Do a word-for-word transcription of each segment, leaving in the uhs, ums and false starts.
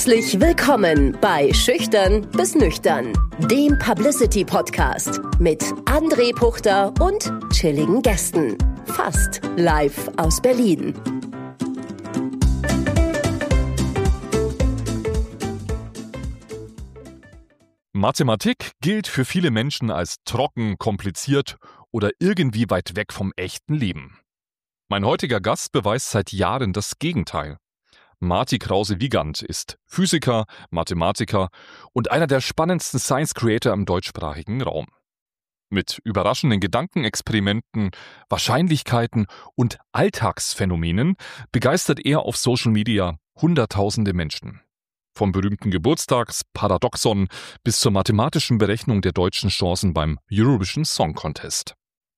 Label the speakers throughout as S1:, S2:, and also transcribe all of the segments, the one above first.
S1: Herzlich willkommen bei Schüchtern bis Nüchtern, dem Publicity-Podcast mit André Puchter und chilligen Gästen. Fast live aus Berlin.
S2: Mathematik gilt für viele Menschen als trocken, kompliziert oder irgendwie weit weg vom echten Leben. Mein heutiger Gast beweist seit Jahren das Gegenteil. Marty Krause-Wiegand ist Physiker, Mathematiker und einer der spannendsten Science-Creator im deutschsprachigen Raum. Mit überraschenden Gedankenexperimenten, Wahrscheinlichkeiten und Alltagsphänomenen begeistert er auf Social Media Hunderttausende Menschen. Vom berühmten Geburtstagsparadoxon bis zur mathematischen Berechnung der deutschen Chancen beim Eurovision Song Contest.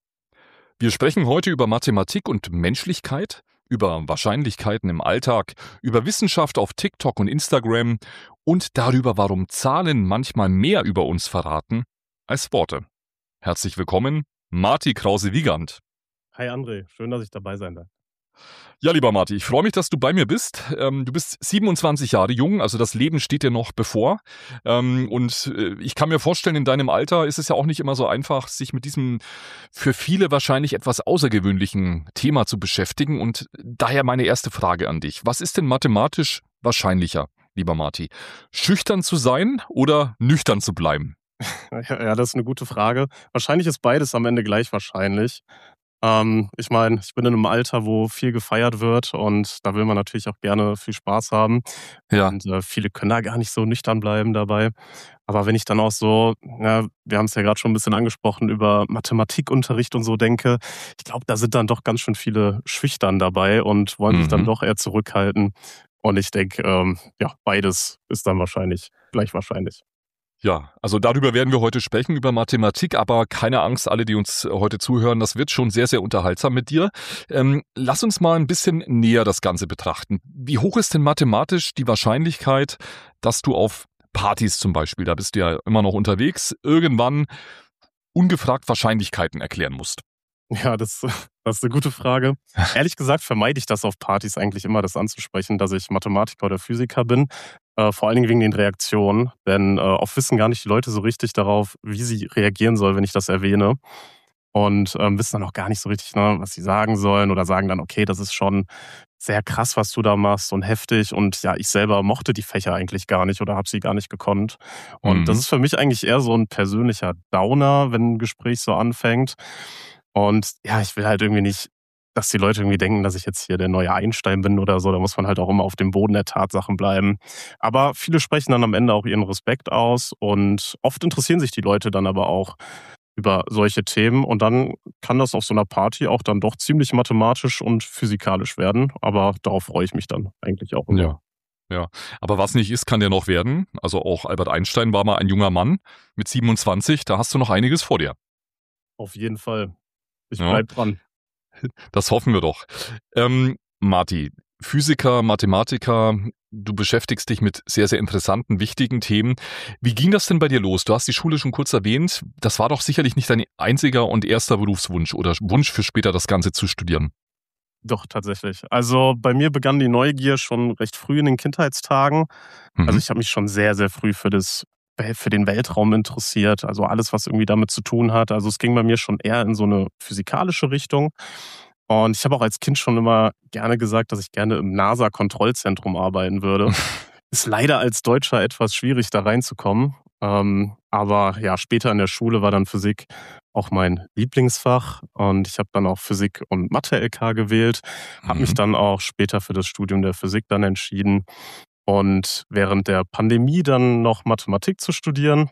S2: Wir sprechen heute über Mathematik und Menschlichkeit, über Wahrscheinlichkeiten im Alltag, über Wissenschaft auf TikTok und Instagram und darüber, warum Zahlen manchmal mehr über uns verraten als Worte. Herzlich willkommen, Marty Krause-Wiegand.
S3: Hi André, schön, dass ich dabei sein darf.
S2: Ja, lieber Marty, ich freue mich, dass du bei mir bist. Ähm, du bist siebenundzwanzig Jahre jung, also das Leben steht dir noch bevor. Ähm, und äh, ich kann mir vorstellen, in deinem Alter ist es ja auch nicht immer so einfach, sich mit diesem für viele wahrscheinlich etwas außergewöhnlichen Thema zu beschäftigen. Und daher meine erste Frage an dich. Was ist denn mathematisch wahrscheinlicher, lieber Marty? Schüchtern zu sein oder nüchtern zu bleiben?
S3: Ja, das ist eine gute Frage. Wahrscheinlich ist beides am Ende gleich wahrscheinlich. Ähm, ich meine, ich bin in einem Alter, wo viel gefeiert wird und da will man natürlich auch gerne viel Spaß haben.
S2: Ja.
S3: Und äh, viele können da gar nicht so nüchtern bleiben dabei. Aber wenn ich dann auch so, ja, wir haben es ja gerade schon ein bisschen angesprochen, über Mathematikunterricht und so denke, ich glaube, da sind dann doch ganz schön viele schüchtern dabei und wollen sich dann
S2: Mhm.
S3: doch eher zurückhalten. Und ich denke, ähm, ja, beides ist dann wahrscheinlich gleich wahrscheinlich.
S2: Ja, also darüber werden wir heute sprechen, über Mathematik, aber keine Angst, alle, die uns heute zuhören, das wird schon sehr, sehr unterhaltsam mit dir. Ähm, lass uns mal ein bisschen näher das Ganze betrachten. Wie hoch ist denn mathematisch die Wahrscheinlichkeit, dass du auf Partys zum Beispiel, da bist du ja immer noch unterwegs, irgendwann ungefragt Wahrscheinlichkeiten erklären musst?
S3: Ja, das, das ist eine gute Frage. Ehrlich gesagt vermeide ich das auf Partys eigentlich immer, das anzusprechen, dass ich Mathematiker oder Physiker bin. Äh, vor allen Dingen wegen den Reaktionen. Denn äh, oft wissen gar nicht die Leute so richtig darauf, wie sie reagieren sollen, wenn ich das erwähne. Und ähm, wissen dann auch gar nicht so richtig, ne, was sie sagen sollen. Oder sagen dann, okay, das ist schon sehr krass, was du da machst und heftig. Und ja, ich selber mochte die Fächer eigentlich gar nicht oder habe sie gar nicht gekonnt. Und
S2: Mhm.
S3: das ist für mich eigentlich eher so ein persönlicher Downer, wenn ein Gespräch so anfängt. Und ja, ich will halt irgendwie nicht, dass die Leute irgendwie denken, dass ich jetzt hier der neue Einstein bin oder so. Da muss man halt auch immer auf dem Boden der Tatsachen bleiben. Aber viele sprechen dann am Ende auch ihren Respekt aus. Und oft interessieren sich die Leute dann aber auch über solche Themen. Und dann kann das auf so einer Party auch dann doch ziemlich mathematisch und physikalisch werden. Aber darauf freue ich mich dann eigentlich auch immer.
S2: Ja. Ja, aber was nicht ist, kann ja noch werden. Also auch Albert Einstein war mal ein junger Mann mit siebenundzwanzig, da hast du noch einiges vor dir.
S3: Auf jeden Fall. Ich
S2: Ja.
S3: bleib dran.
S2: Das hoffen wir doch. Ähm, Marty, Physiker, Mathematiker, du beschäftigst dich mit sehr, sehr interessanten, wichtigen Themen. Wie ging das denn bei dir los? Du hast die Schule schon kurz erwähnt. Das war doch sicherlich nicht dein einziger und erster Berufswunsch oder Wunsch für später das Ganze zu studieren.
S3: Doch, tatsächlich. Also bei mir begann die Neugier schon recht früh in den Kindheitstagen.
S2: Mhm.
S3: Also ich habe mich schon sehr, sehr früh für das für den Weltraum interessiert, also alles, was irgendwie damit zu tun hat. Also es ging bei mir schon eher in so eine physikalische Richtung. Und ich habe auch als Kind schon immer gerne gesagt, dass ich gerne im NASA-Kontrollzentrum arbeiten würde. Ist leider als Deutscher etwas schwierig, da reinzukommen. Ähm, aber ja, später in der Schule war dann Physik auch mein Lieblingsfach. Und ich habe dann auch Physik und Mathe-L K gewählt. Habe mich
S2: Mhm.
S3: dann auch später für das Studium der Physik dann entschieden. Und während der Pandemie dann noch Mathematik zu studieren.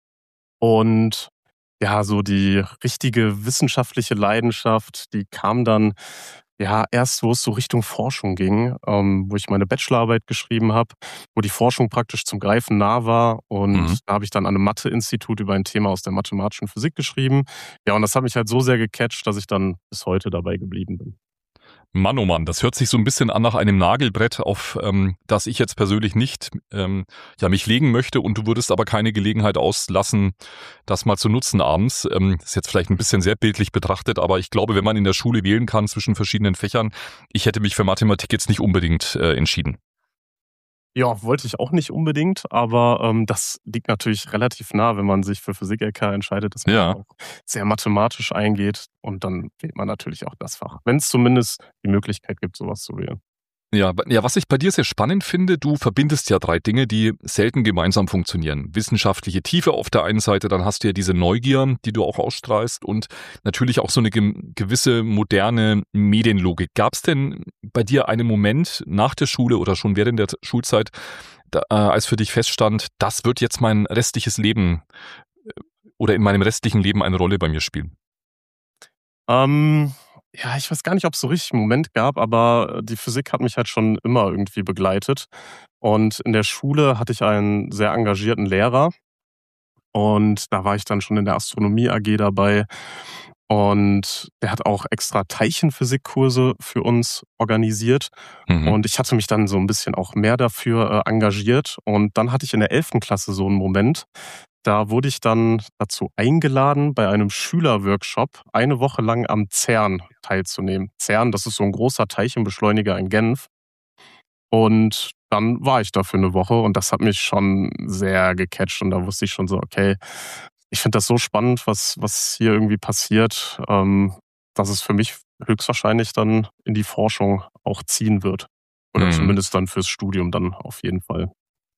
S3: Und ja, so die richtige wissenschaftliche Leidenschaft, die kam dann ja erst, wo es so Richtung Forschung ging, ähm, wo ich meine Bachelorarbeit geschrieben habe, wo die Forschung praktisch zum Greifen nah war. Und
S2: Mhm.
S3: da habe ich dann an einem Mathe-Institut über ein Thema aus der mathematischen Physik geschrieben. Ja, und das hat mich halt so sehr gecatcht, dass ich dann bis heute dabei geblieben bin.
S2: Mann, oh Mann, das hört sich so ein bisschen an nach einem Nagelbrett, auf ähm, das ich jetzt persönlich nicht ähm, ja, mich legen möchte, und du würdest aber keine Gelegenheit auslassen, das mal zu nutzen abends. Ähm, das ist jetzt vielleicht ein bisschen sehr bildlich betrachtet, aber ich glaube, wenn man in der Schule wählen kann zwischen verschiedenen Fächern, ich hätte mich für Mathematik jetzt nicht unbedingt äh, entschieden.
S3: Ja, wollte ich auch nicht unbedingt, aber ähm, das liegt natürlich relativ nah, wenn man sich für Physik-L K entscheidet, dass man
S2: Ja.
S3: auch sehr mathematisch eingeht und dann wählt man natürlich auch das Fach, wenn es zumindest die Möglichkeit gibt, sowas zu wählen.
S2: Ja, ja, was ich bei dir sehr spannend finde, du verbindest ja drei Dinge, die selten gemeinsam funktionieren. Wissenschaftliche Tiefe auf der einen Seite, dann hast du ja diese Neugier, die du auch ausstrahlst und natürlich auch so eine ge- gewisse moderne Medienlogik. Gab es denn bei dir einen Moment nach der Schule oder schon während der Schulzeit, da, äh, als für dich feststand, das wird jetzt mein restliches Leben äh, oder in meinem restlichen Leben eine Rolle bei mir spielen?
S3: Ähm, ja, ich weiß gar nicht, ob es so richtig einen Moment gab, aber die Physik hat mich halt schon immer irgendwie begleitet. Und in der Schule hatte ich einen sehr engagierten Lehrer und da war ich dann schon in der Astronomie-A G dabei. Und der hat auch extra Teilchenphysikkurse für uns organisiert.
S2: Mhm.
S3: Und ich hatte mich dann so ein bisschen auch mehr dafür äh, engagiert. Und dann hatte ich in der elften Klasse so einen Moment, da wurde ich dann dazu eingeladen, bei einem Schülerworkshop eine Woche lang am CERN teilzunehmen. CERN, das ist so ein großer Teilchenbeschleuniger in Genf. Und dann war ich da für eine Woche und das hat mich schon sehr gecatcht und da wusste ich schon so, okay, ich finde das so spannend, was was hier irgendwie passiert, ähm, dass es für mich höchstwahrscheinlich dann in die Forschung auch ziehen wird. Oder
S2: Mhm.
S3: zumindest dann fürs Studium dann auf jeden Fall.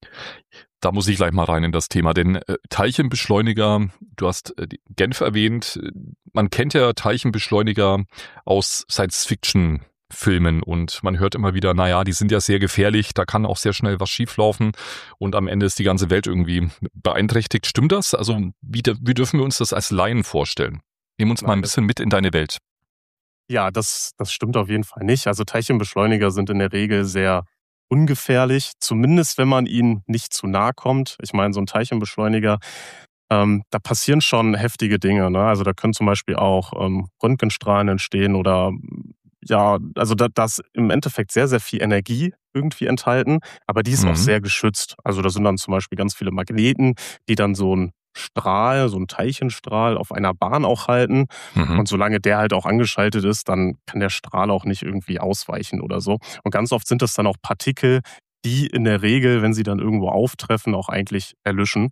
S2: Da muss ich gleich mal rein in das Thema, denn äh, Teilchenbeschleuniger, du hast äh, die Genf erwähnt, man kennt ja Teilchenbeschleuniger aus Science-Fiction-Filmen und man hört immer wieder, naja, die sind ja sehr gefährlich, da kann auch sehr schnell was schieflaufen und am Ende ist die ganze Welt irgendwie beeinträchtigt. Stimmt das? Also wie, wie dürfen wir uns das als Laien vorstellen? Nimm uns mal ein
S3: Nein, das
S2: bisschen mit in deine Welt.
S3: ja, das das stimmt auf jeden Fall nicht. Also, Teilchenbeschleuniger sind in der Regel sehr ungefährlich, zumindest wenn man ihnen nicht zu nahe kommt. Ich meine, so ein Teilchenbeschleuniger, ähm, da passieren schon heftige Dinge, ne? Also, da können zum Beispiel auch, ähm, Röntgenstrahlen entstehen oder, ja, also, da da ist im Endeffekt sehr, sehr viel Energie irgendwie enthalten, aber die ist auch
S2: Mhm.
S3: sehr geschützt. Also, da sind dann zum Beispiel ganz viele Magneten, die dann so 'n Strahl, so 'n Teilchenstrahl auf einer Bahn auch halten.
S2: Mhm.
S3: Und solange der halt auch angeschaltet ist, dann kann der Strahl auch nicht irgendwie ausweichen oder so. Und ganz oft sind das dann auch Partikel, die in der Regel, wenn sie dann irgendwo auftreffen, auch eigentlich erlöschen.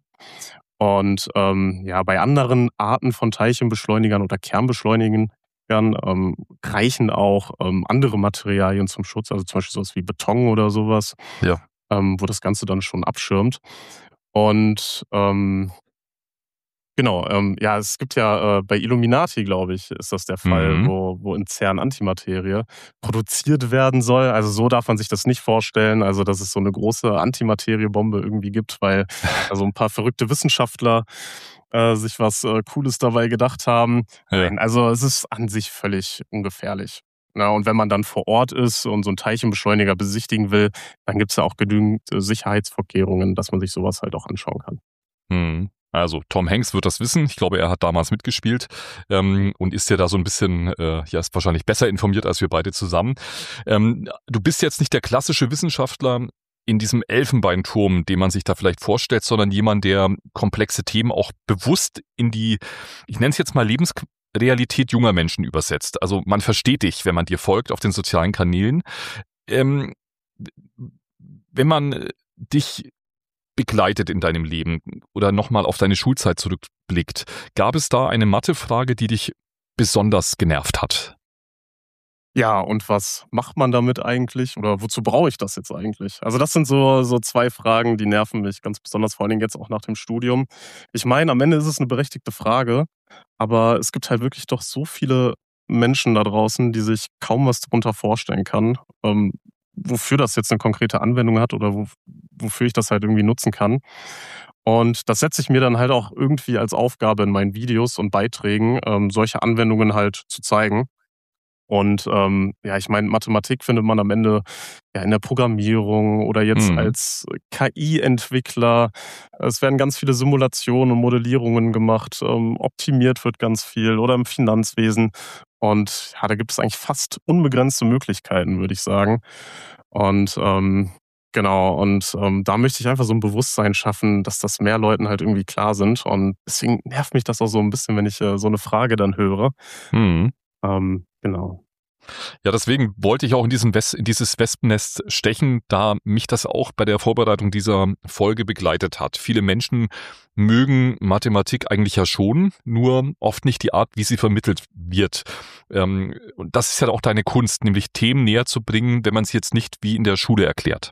S3: Und ähm, ja, bei anderen Arten von Teilchenbeschleunigern oder Kernbeschleunigern ähm, reichen auch ähm, andere Materialien zum Schutz, also zum Beispiel sowas wie Beton oder sowas,
S2: Ja.
S3: ähm, wo das Ganze dann schon abschirmt. Und ähm, genau, ähm, ja, es gibt ja, äh, bei Illuminati, glaube ich, ist das der Fall,
S2: Mhm.
S3: wo wo in CERN Antimaterie produziert werden soll. Also, so darf man sich das nicht vorstellen, also, dass es so eine große Antimateriebombe irgendwie gibt, weil da so 'n paar verrückte Wissenschaftler, äh, sich was, äh, Cooles dabei gedacht haben.
S2: Ja.
S3: Nein, also, es ist an sich völlig ungefährlich. Na, und wenn man dann vor Ort ist und so 'n Teilchenbeschleuniger besichtigen will, dann gibt's ja auch genügend, äh, Sicherheitsvorkehrungen, dass man sich so was halt auch anschauen kann.
S2: Mhm. Also Tom Hanks wird das wissen. Ich glaube, er hat damals mitgespielt ähm, und ist ja da so ein bisschen, äh, ja, ist wahrscheinlich besser informiert als wir beide zusammen. Ähm, du bist jetzt nicht der klassische Wissenschaftler in diesem Elfenbeinturm, den man sich da vielleicht vorstellt, sondern jemand, der komplexe Themen auch bewusst in die, ich nenne es jetzt mal Lebensrealität junger Menschen übersetzt. Also man versteht dich, wenn man dir folgt auf den sozialen Kanälen. Ähm, wenn man äh, dich begleitet in deinem Leben oder nochmal auf deine Schulzeit zurückblickt, gab es da eine Mathefrage, die dich besonders genervt hat?
S3: Ja, und was macht man damit eigentlich oder wozu brauche ich das jetzt eigentlich? Also, das sind so so zwei Fragen, die nerven mich ganz besonders, vor allen Dingen jetzt auch nach dem Studium. Ich meine, am Ende ist es eine berechtigte Frage, aber es gibt halt wirklich doch so viele Menschen da draußen, die sich kaum was drunter vorstellen kann, ähm, wofür das jetzt eine konkrete Anwendung hat oder wof wofür ich das halt irgendwie nutzen kann. Und das setze ich mir dann halt auch irgendwie als Aufgabe in meinen Videos und Beiträgen, ähm, solche Anwendungen halt zu zeigen. Und ähm, ja, ich meine, Mathematik findet man am Ende ja in der Programmierung oder jetzt
S2: Mhm.
S3: als K I-Entwickler. Es werden ganz viele Simulationen und Modellierungen gemacht, ähm, optimiert wird ganz viel oder im Finanzwesen. Und ja, da gibt es eigentlich fast unbegrenzte Möglichkeiten, würde ich sagen. Und ähm, genau, und ähm, da möchte ich einfach so ein Bewusstsein schaffen, dass das mehr Leuten halt irgendwie klar sind. Und deswegen nervt mich das auch so ein bisschen, wenn ich äh, so eine Frage dann höre.
S2: Mhm.
S3: Ähm, genau.
S2: Ja, deswegen wollte ich auch in, diesem Wes- in dieses Wespennest stechen, da mich das auch bei der Vorbereitung dieser Folge begleitet hat. Viele Menschen mögen Mathematik eigentlich ja schon, nur oft nicht die Art, wie sie vermittelt wird. Ähm, und das ist ja auch deine Kunst, nämlich Themen näher zu bringen, wenn man es jetzt nicht wie in der Schule erklärt.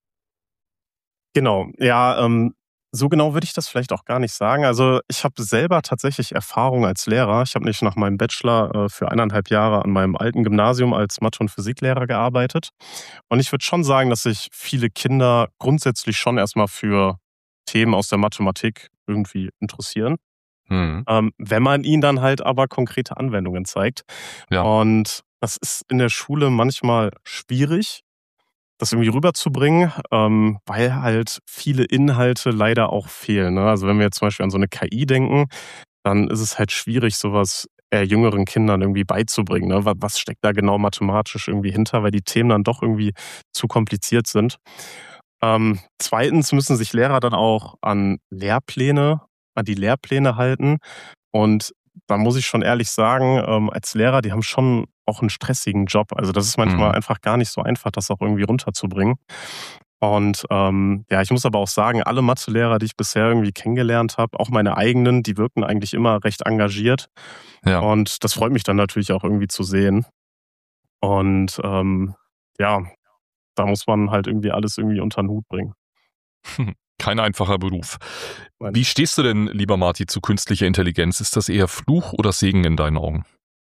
S3: Genau, ja, ähm, so genau würde ich das vielleicht auch gar nicht sagen. Also ich habe selber tatsächlich Erfahrung als Lehrer. Ich habe nicht nach meinem Bachelor äh, für eineinhalb Jahre an meinem alten Gymnasium als Mathe- und Physiklehrer gearbeitet. Und ich würde schon sagen, dass sich viele Kinder grundsätzlich schon erstmal für Themen aus der Mathematik irgendwie interessieren.
S2: Hm.
S3: Ähm, wenn man ihnen dann halt aber konkrete Anwendungen zeigt.
S2: Ja.
S3: Und das ist in der Schule manchmal schwierig, das irgendwie rüberzubringen, ähm, weil halt viele Inhalte leider auch fehlen. Ne? Also wenn wir jetzt zum Beispiel an so eine K I denken, dann ist es halt schwierig, sowas eher jüngeren Kindern irgendwie beizubringen. Ne? Was, was steckt da genau mathematisch irgendwie hinter, weil die Themen dann doch irgendwie zu kompliziert sind. Ähm, zweitens müssen sich Lehrer dann auch an Lehrpläne, an die Lehrpläne halten. Und da muss ich schon ehrlich sagen, ähm, als Lehrer, die haben schon auch einen stressigen Job. Also das ist manchmal
S2: Mhm.
S3: einfach gar nicht so einfach, das auch irgendwie runterzubringen. Und ähm, ja, ich muss aber auch sagen, alle Mathelehrer, die ich bisher irgendwie kennengelernt habe, auch meine eigenen, die wirken eigentlich immer recht engagiert.
S2: Ja.
S3: Und das freut mich dann natürlich auch irgendwie zu sehen. Und ähm, ja, da muss man halt irgendwie alles irgendwie unter den Hut bringen.
S2: Kein einfacher Beruf.
S3: Nein.
S2: Wie stehst du denn, lieber Marti, zu künstlicher Intelligenz? Ist das eher Fluch oder Segen in deinen Augen?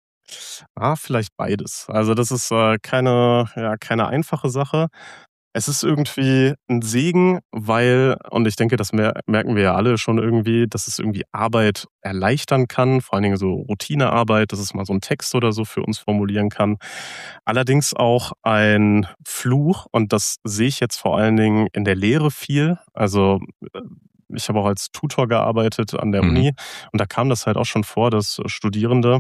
S3: Ah, vielleicht beides. Also das ist äh, keine, ja, keine einfache Sache. Es ist irgendwie ein Segen, weil, und ich denke, das mer- merken wir ja alle schon irgendwie, dass es irgendwie Arbeit erleichtern kann, vor allen Dingen so Routinearbeit, dass es mal so einen Text oder so für uns formulieren kann. Allerdings auch ein Fluch, und das sehe ich jetzt vor allen Dingen in der Lehre viel. Also äh, ich habe auch als Tutor gearbeitet an der
S2: Mhm.
S3: Uni, und da kam das halt auch schon vor, dass Studierende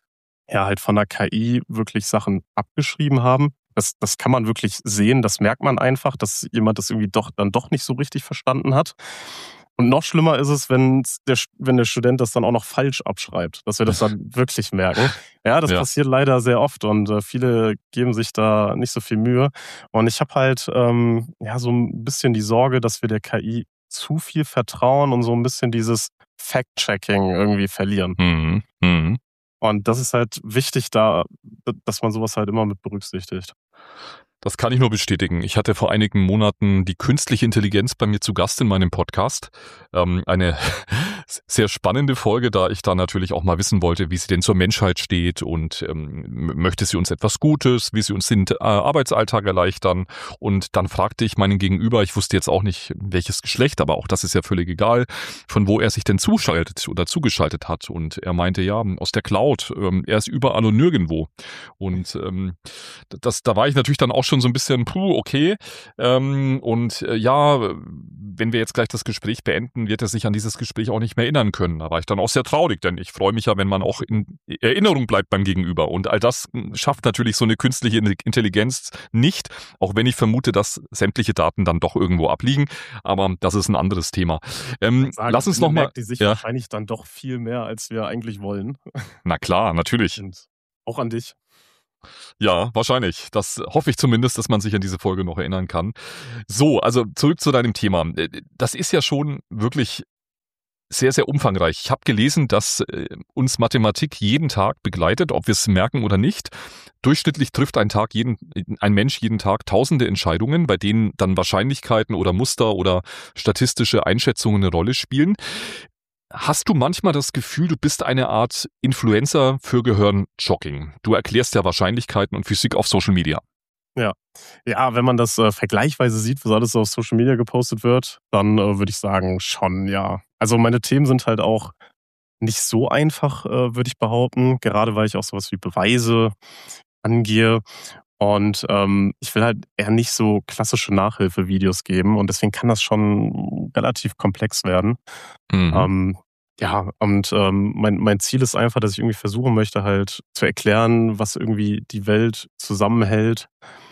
S3: ja halt von der K I wirklich Sachen abgeschrieben haben. Das, das kann man wirklich sehen, das merkt man einfach, dass jemand das irgendwie doch dann doch nicht so richtig verstanden hat. Und noch schlimmer ist es, wenn der, wenn der Student das dann auch noch falsch abschreibt, dass wir das dann wirklich merken. Ja, das
S2: Ja.
S3: passiert leider sehr oft, und äh, viele geben sich da nicht so viel Mühe. Und ich habe halt ähm, ja so ein bisschen die Sorge, dass wir der K I zu viel vertrauen und so ein bisschen dieses Fact-Checking irgendwie verlieren.
S2: Mhm. Mhm.
S3: Und das ist halt wichtig, da, dass man sowas halt immer mit berücksichtigt.
S2: Das kann ich nur bestätigen. Ich hatte vor einigen Monaten die künstliche Intelligenz bei mir zu Gast in meinem Podcast. Ähm, eine sehr spannende Folge, da ich da natürlich auch mal wissen wollte, wie sie denn zur Menschheit steht und ähm, möchte sie uns etwas Gutes, wie sie uns den äh, Arbeitsalltag erleichtern. Und dann fragte ich meinen Gegenüber, ich wusste jetzt auch nicht, welches Geschlecht, aber auch das ist ja völlig egal, von wo er sich denn zuschaltet oder zugeschaltet hat. Und er meinte, ja, aus der Cloud. Ähm, er ist überall und nirgendwo. Und ähm, das, da war ich natürlich dann auch schon so ein bisschen, puh, okay. Ähm, und äh, ja, wenn wir jetzt gleich das Gespräch beenden, wird er sich an dieses Gespräch auch nicht mehr erinnern können. Da war ich dann auch sehr traurig, denn ich freue mich ja, wenn man auch in Erinnerung bleibt beim Gegenüber. Und all das schafft natürlich so eine künstliche Intelligenz nicht, auch wenn ich vermute, dass sämtliche Daten dann doch irgendwo abliegen. Aber das ist ein anderes Thema. Ähm,
S3: Sagen,
S2: lass uns nochmal...
S3: merkt die sich
S2: Ja.
S3: wahrscheinlich dann doch viel mehr, als wir eigentlich wollen.
S2: Na klar, natürlich.
S3: Und auch an dich.
S2: Ja, wahrscheinlich. Das hoffe ich zumindest, dass man sich an diese Folge noch erinnern kann. So, also zurück zu deinem Thema. Das ist ja schon wirklich sehr, sehr umfangreich. Ich habe gelesen, dass äh, uns Mathematik jeden Tag begleitet, ob wir es merken oder nicht. Durchschnittlich trifft ein Tag jeden, ein Mensch jeden Tag tausende Entscheidungen, bei denen dann Wahrscheinlichkeiten oder Muster oder statistische Einschätzungen eine Rolle spielen. Hast du manchmal das Gefühl, du bist eine Art Influencer für Gehirnjogging? Du erklärst ja Wahrscheinlichkeiten und Physik auf Social Media.
S3: Ja, ja, wenn man das äh, vergleichsweise sieht, was alles so auf Social Media gepostet wird, dann äh, würde ich sagen, schon, ja. Also meine Themen sind halt auch nicht so einfach, äh, würde ich behaupten, gerade weil ich auch sowas wie Beweise angehe. Und ähm, ich will halt eher nicht so klassische Nachhilfevideos geben, und deswegen kann das schon relativ komplex werden.
S2: Mhm.
S3: Ähm, ja, und ähm, mein, mein Ziel ist einfach, dass ich irgendwie versuchen möchte, halt zu erklären, was irgendwie die Welt zusammenhält,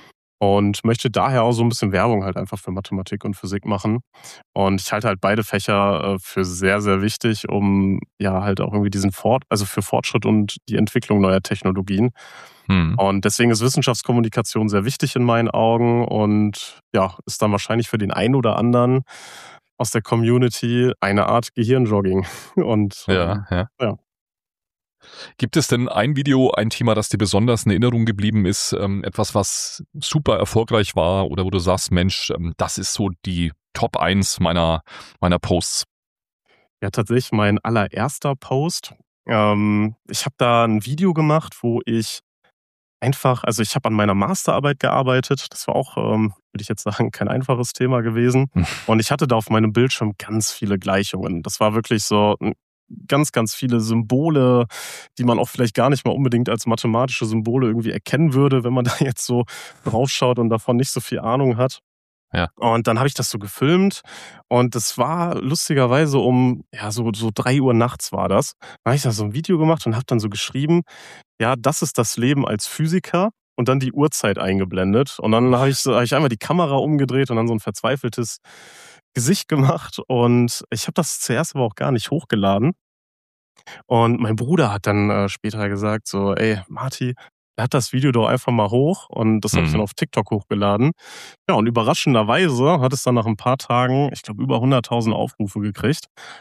S3: und möchte daher auch so ein bisschen Werbung halt einfach für Mathematik und Physik machen. Und ich halte halt beide Fächer äh, für sehr, sehr wichtig, um ja halt auch irgendwie diesen Fort, also für Fortschritt und die Entwicklung neuer Technologien.
S2: Hm.
S3: Und deswegen ist Wissenschaftskommunikation sehr wichtig in meinen Augen und ja, ist dann wahrscheinlich für den einen oder anderen aus der Community eine Art Gehirnjogging. Und
S2: Ja,
S3: ähm,
S2: ja.
S3: ja.
S2: Gibt es denn ein Video, ein Thema, das dir besonders in Erinnerung geblieben ist? Ähm, etwas, was super erfolgreich war oder wo du sagst, Mensch, ähm, das ist so die Top eins meiner, meiner Posts?
S3: Ja, tatsächlich mein allererster Post. Ähm, ich habe da ein Video gemacht, wo ich einfach, also ich habe an meiner Masterarbeit gearbeitet. Das war auch, ähm, würde ich jetzt sagen, kein einfaches Thema gewesen.
S2: Hm.
S3: Und ich hatte da auf meinem Bildschirm ganz viele Gleichungen. Das war wirklich so ein ganz, ganz viele Symbole, die man auch vielleicht gar nicht mal unbedingt als mathematische Symbole irgendwie erkennen würde, wenn man da jetzt so draufschaut und davon nicht so viel Ahnung hat.
S2: Ja.
S3: Und dann habe ich das so gefilmt und das war lustigerweise um, ja, so, so drei Uhr nachts war das. Dann habe ich da so ein Video gemacht und habe dann so geschrieben, ja, das ist das Leben als Physiker und dann die Uhrzeit eingeblendet. Und dann habe ich, so, hab ich einmal die Kamera umgedreht und dann so ein verzweifeltes Gesicht gemacht. Und ich habe das zuerst aber auch gar nicht hochgeladen. Und mein Bruder hat dann äh, später gesagt so, ey, Marti, lad das Video doch einfach mal hoch. Und das habe ich
S2: Mhm.
S3: dann auf TikTok hochgeladen. Ja, und überraschenderweise hat es dann nach ein paar Tagen, ich glaube, über hunderttausend Aufrufe gekriegt.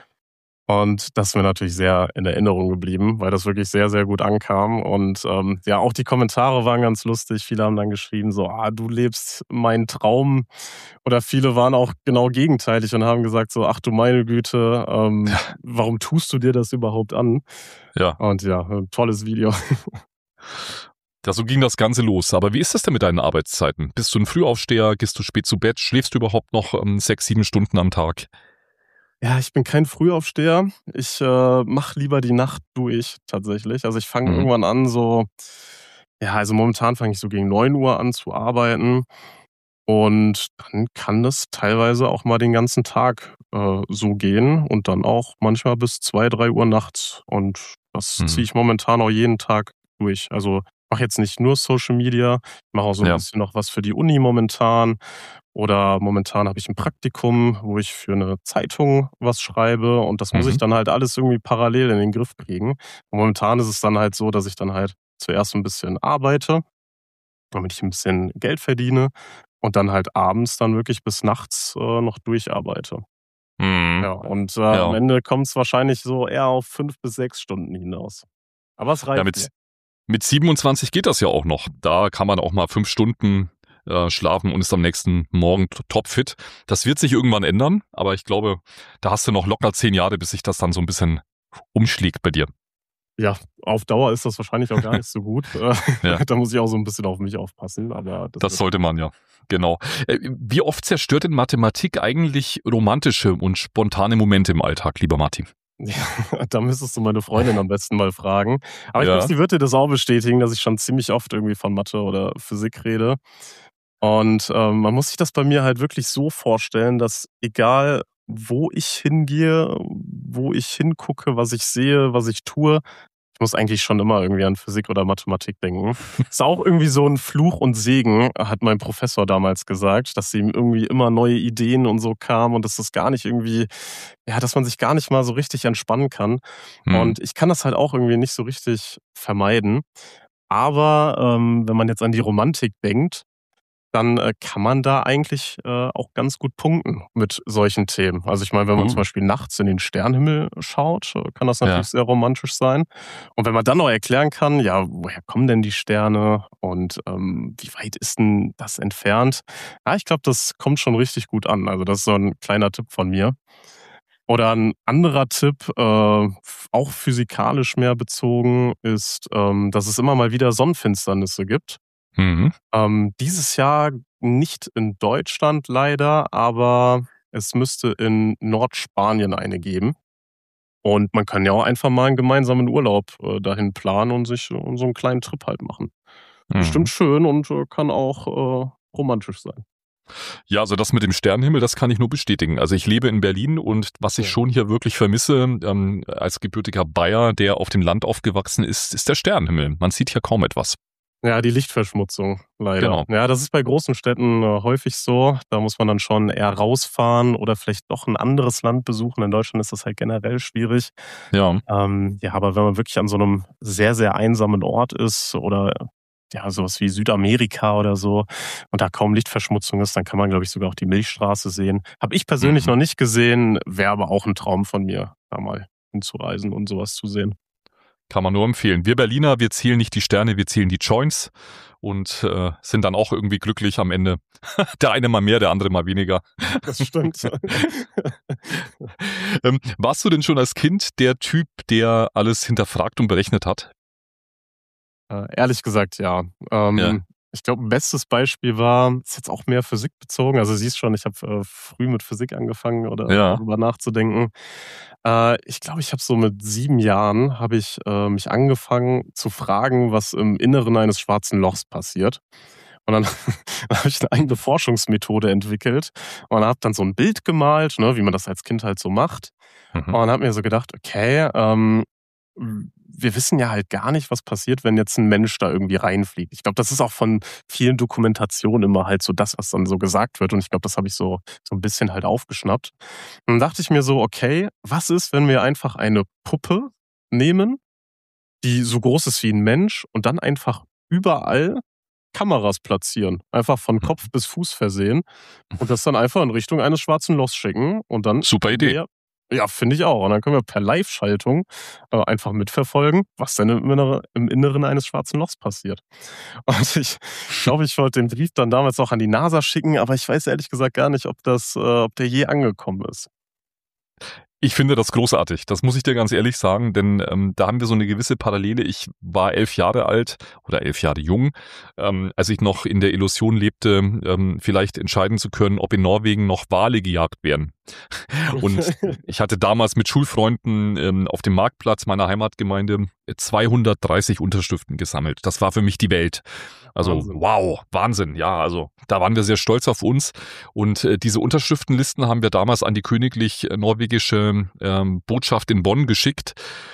S3: Und das ist mir natürlich sehr in Erinnerung geblieben, weil das wirklich sehr, sehr gut ankam. Und ähm, ja, auch die Kommentare waren ganz lustig. Viele haben dann geschrieben, so, ah, du lebst meinen Traum. Oder viele waren auch genau gegenteilig und haben gesagt, so, ach du meine Güte, ähm,
S2: Ja.
S3: warum tust du dir das überhaupt an?
S2: Ja,
S3: Und ja, ein tolles Video.
S2: da so ging das Ganze los. Aber wie ist das denn mit deinen Arbeitszeiten? Bist du ein Frühaufsteher? Gehst du spät zu Bett? Schläfst du überhaupt noch ähm, sechs, sieben Stunden am Tag?
S3: Ja, ich bin kein Frühaufsteher. Ich äh, mache lieber die Nacht durch, tatsächlich. Also ich fange
S2: Mhm.
S3: irgendwann an, so, ja, also momentan fange ich so gegen neun Uhr an zu arbeiten. Und dann kann das teilweise auch mal den ganzen Tag äh, so gehen und dann auch manchmal bis zwei, drei Uhr nachts. Und das
S2: Mhm.
S3: ziehe ich momentan auch jeden Tag durch. Also ich mache jetzt nicht nur Social Media, ich mache auch so ein
S2: Ja.
S3: bisschen noch was für die Uni momentan. Oder momentan habe ich ein Praktikum, wo ich für eine Zeitung was schreibe. Und das muss ich
S2: Mhm.
S3: dann halt alles irgendwie parallel in den Griff kriegen. Und momentan ist es dann halt so, dass ich dann halt zuerst ein bisschen arbeite, damit ich ein bisschen Geld verdiene und dann halt abends dann wirklich bis nachts äh, noch durcharbeite.
S2: Mhm.
S3: Ja, und äh, am
S2: Ja.
S3: Ende kommt es wahrscheinlich so eher auf fünf bis sechs Stunden hinaus. Aber es reicht
S2: Ja,
S3: mir.
S2: mit, mit siebenundzwanzig geht das ja auch noch. Da kann man auch mal fünf Stunden äh, schlafen und ist am nächsten Morgen t- topfit. Das wird sich irgendwann ändern, aber ich glaube, da hast du noch locker zehn Jahre, bis sich das dann so ein bisschen umschlägt bei dir.
S3: Ja, auf Dauer ist das wahrscheinlich auch gar nicht so gut. Äh,
S2: Ja.
S3: Da muss ich auch so ein bisschen auf mich aufpassen. Aber das,
S2: Das
S3: wird-
S2: sollte man ja. Genau. Äh, Wie oft zerstört denn Mathematik eigentlich romantische und spontane Momente im Alltag, lieber Martin?
S3: Ja, da müsstest du meine Freundin am besten mal fragen. Aber ich
S2: Ja.
S3: glaube, sie wird dir das auch bestätigen, dass ich schon ziemlich oft irgendwie von Mathe oder Physik rede. Und ähm, man muss sich das bei mir halt wirklich so vorstellen, dass egal wo ich hingehe, wo ich hingucke, was ich sehe, was ich tue, ich muss eigentlich schon immer irgendwie an Physik oder Mathematik denken. Ist auch irgendwie so ein Fluch und Segen, hat mein Professor damals gesagt, dass ihm irgendwie immer neue Ideen und so kamen und dass das gar nicht irgendwie, ja, dass man sich gar nicht mal so richtig entspannen kann.
S2: Hm.
S3: Und ich kann das halt auch irgendwie nicht so richtig vermeiden. Aber ähm, wenn man jetzt an die Romantik denkt, dann äh, kann man da eigentlich äh, auch ganz gut punkten mit solchen Themen. Also ich meine, wenn man
S2: Oh.
S3: zum Beispiel nachts in den Sternenhimmel schaut, äh, kann das natürlich
S2: Ja.
S3: sehr romantisch sein. Und wenn man dann noch erklären kann, ja, woher kommen denn die Sterne und ähm, wie weit ist denn das entfernt? Ja, ich glaube, das kommt schon richtig gut an. Also das ist so ein kleiner Tipp von mir. Oder ein anderer Tipp, äh, f- auch physikalisch mehr bezogen, ist, ähm, dass es immer mal wieder Sonnenfinsternisse gibt.
S2: Mhm.
S3: Ähm, dieses Jahr nicht in Deutschland leider, aber es müsste in Nordspanien eine geben. Und man kann ja auch einfach mal einen gemeinsamen Urlaub äh, dahin planen und sich äh, so einen kleinen Trip halt machen.
S2: Mhm.
S3: Bestimmt schön und äh, kann auch äh, romantisch sein.
S2: Ja, also das mit dem Sternenhimmel, das kann ich nur bestätigen. Also ich lebe in Berlin und was ich
S3: Ja.
S2: schon hier wirklich vermisse, ähm, als gebürtiger Bayer, der auf dem Land aufgewachsen ist, ist der Sternenhimmel. Man sieht hier kaum etwas.
S3: Ja, die Lichtverschmutzung, leider.
S2: Genau.
S3: Ja, das ist bei großen Städten äh, häufig so. Da muss man dann schon eher rausfahren oder vielleicht doch ein anderes Land besuchen. In Deutschland ist das halt generell schwierig.
S2: Ja.
S3: Ähm, ja, aber wenn man wirklich an so einem sehr, sehr einsamen Ort ist oder ja, sowas wie Südamerika oder so und da kaum Lichtverschmutzung ist, dann kann man, glaube ich, sogar auch die Milchstraße sehen. Habe ich persönlich
S2: Mhm.
S3: noch nicht gesehen, wäre aber auch ein Traum von mir, da mal hinzureisen und sowas zu sehen.
S2: Kann man nur empfehlen. Wir Berliner, wir zählen nicht die Sterne, wir zählen die Joints und äh, sind dann auch irgendwie glücklich am Ende. Der eine mal mehr, der andere mal weniger.
S3: Das stimmt.
S2: ähm, warst du denn schon als Kind der Typ, der alles hinterfragt und berechnet hat?
S3: Äh, ehrlich gesagt, ja. Ähm,
S2: Ja.
S3: Ich glaube, ein bestes Beispiel war, ist jetzt auch mehr physikbezogen. Also siehst schon, ich habe äh, früh mit Physik angefangen oder
S2: Ja.
S3: darüber nachzudenken. Äh, ich glaube, ich habe so mit sieben Jahren habe ich äh, mich angefangen zu fragen, was im Inneren eines schwarzen Lochs passiert. Und dann habe ich eine eigene Forschungsmethode entwickelt und habe dann so ein Bild gemalt, ne, wie man das als Kind halt so macht.
S2: Mhm.
S3: Und habe mir so gedacht, okay, ähm, wir wissen ja halt gar nicht, was passiert, wenn jetzt ein Mensch da irgendwie reinfliegt. Ich glaube, das ist auch von vielen Dokumentationen immer halt so das, was dann so gesagt wird. Und ich glaube, das habe ich so, so ein bisschen halt aufgeschnappt. Und dann dachte ich mir so, okay, was ist, wenn wir einfach eine Puppe nehmen, die so groß ist wie ein Mensch und dann einfach überall Kameras platzieren. Einfach von Kopf bis Fuß versehen und das dann einfach in Richtung eines schwarzen Lochs schicken und dann
S2: Super
S3: können wir
S2: Idee.
S3: ja, ja, finde ich auch. Und dann können wir per Live-Schaltung äh, einfach mitverfolgen, was denn im Inneren, im Inneren eines schwarzen Lochs passiert. Und ich glaube, ich wollte den Brief dann damals auch an die NASA schicken, aber ich weiß ehrlich gesagt gar nicht, ob das, äh, ob der je angekommen ist.
S2: Ich finde das großartig, das muss ich dir ganz ehrlich sagen, denn ähm, da haben wir so eine gewisse Parallele. Ich war elf Jahre alt oder elf Jahre jung, ähm, als ich noch in der Illusion lebte, ähm, vielleicht entscheiden zu können, ob in Norwegen noch Wale gejagt werden. Und ich hatte damals mit Schulfreunden ähm, auf dem Marktplatz meiner Heimatgemeinde zweihundertdreißig Unterschriften gesammelt. Das war für mich die Welt. Also
S3: Wahnsinn.
S2: wow, Wahnsinn. Ja, also da waren wir sehr stolz auf uns. Und äh, diese Unterschriftenlisten haben wir damals an die königlich norwegische ähm, Botschaft in Bonn geschickt.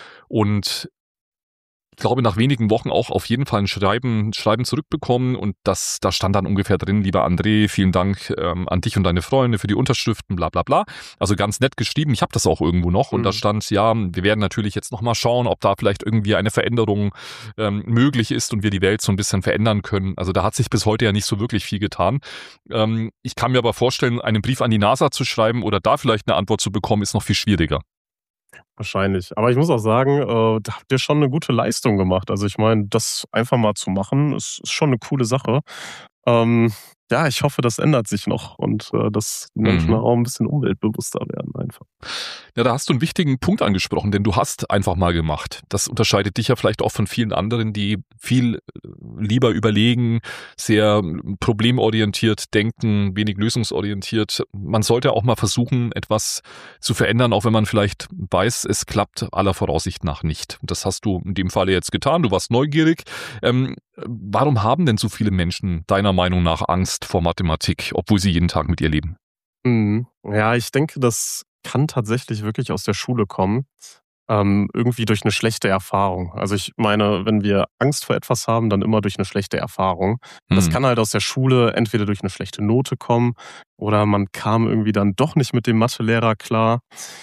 S2: Und ich glaube, nach wenigen Wochen auch auf jeden Fall ein Schreiben, Schreiben zurückbekommen und das, da stand dann ungefähr drin, lieber André, vielen Dank ähm, an dich und deine Freunde für die Unterschriften, bla bla bla. Also ganz nett geschrieben, ich habe das auch irgendwo noch und
S3: Mhm.
S2: da stand, ja, wir werden natürlich jetzt nochmal schauen, ob da vielleicht irgendwie eine Veränderung ähm, möglich ist und wir die Welt so ein bisschen verändern können. Also da hat sich bis heute ja nicht so wirklich viel getan. Ähm, ich kann mir aber vorstellen, einen Brief an die NASA zu schreiben oder da vielleicht eine Antwort zu bekommen, ist noch viel schwieriger.
S3: Wahrscheinlich. Aber ich muss auch sagen, äh, da habt ihr schon eine gute Leistung gemacht. Also ich meine, das einfach mal zu machen, ist, ist schon eine coole Sache. Ähm, ja, ich hoffe, das ändert sich noch und äh, dass die Menschen
S2: Mhm.
S3: auch ein bisschen umweltbewusster werden einfach.
S2: Ja, da hast du einen wichtigen Punkt angesprochen, denn du hast einfach mal gemacht. Das unterscheidet dich ja vielleicht auch von vielen anderen, die viel äh, lieber überlegen, sehr äh, problemorientiert denken, wenig lösungsorientiert. Man sollte auch mal versuchen, etwas zu verändern, auch wenn man vielleicht weiß, es klappt aller Voraussicht nach nicht. Das hast du in dem Falle jetzt getan. Du warst neugierig. Ähm, warum haben denn so viele Menschen deiner Meinung nach Angst vor Mathematik, obwohl sie jeden Tag mit ihr leben?
S3: Mhm. Ja, ich denke, das kann tatsächlich wirklich aus der Schule kommen. Ähm, irgendwie durch eine schlechte Erfahrung. Also ich meine, wenn wir Angst vor etwas haben, dann immer durch eine schlechte Erfahrung. Und das
S2: Hm.
S3: kann halt aus der Schule entweder durch eine schlechte Note kommen oder man kam irgendwie dann doch nicht mit dem Mathelehrer klar.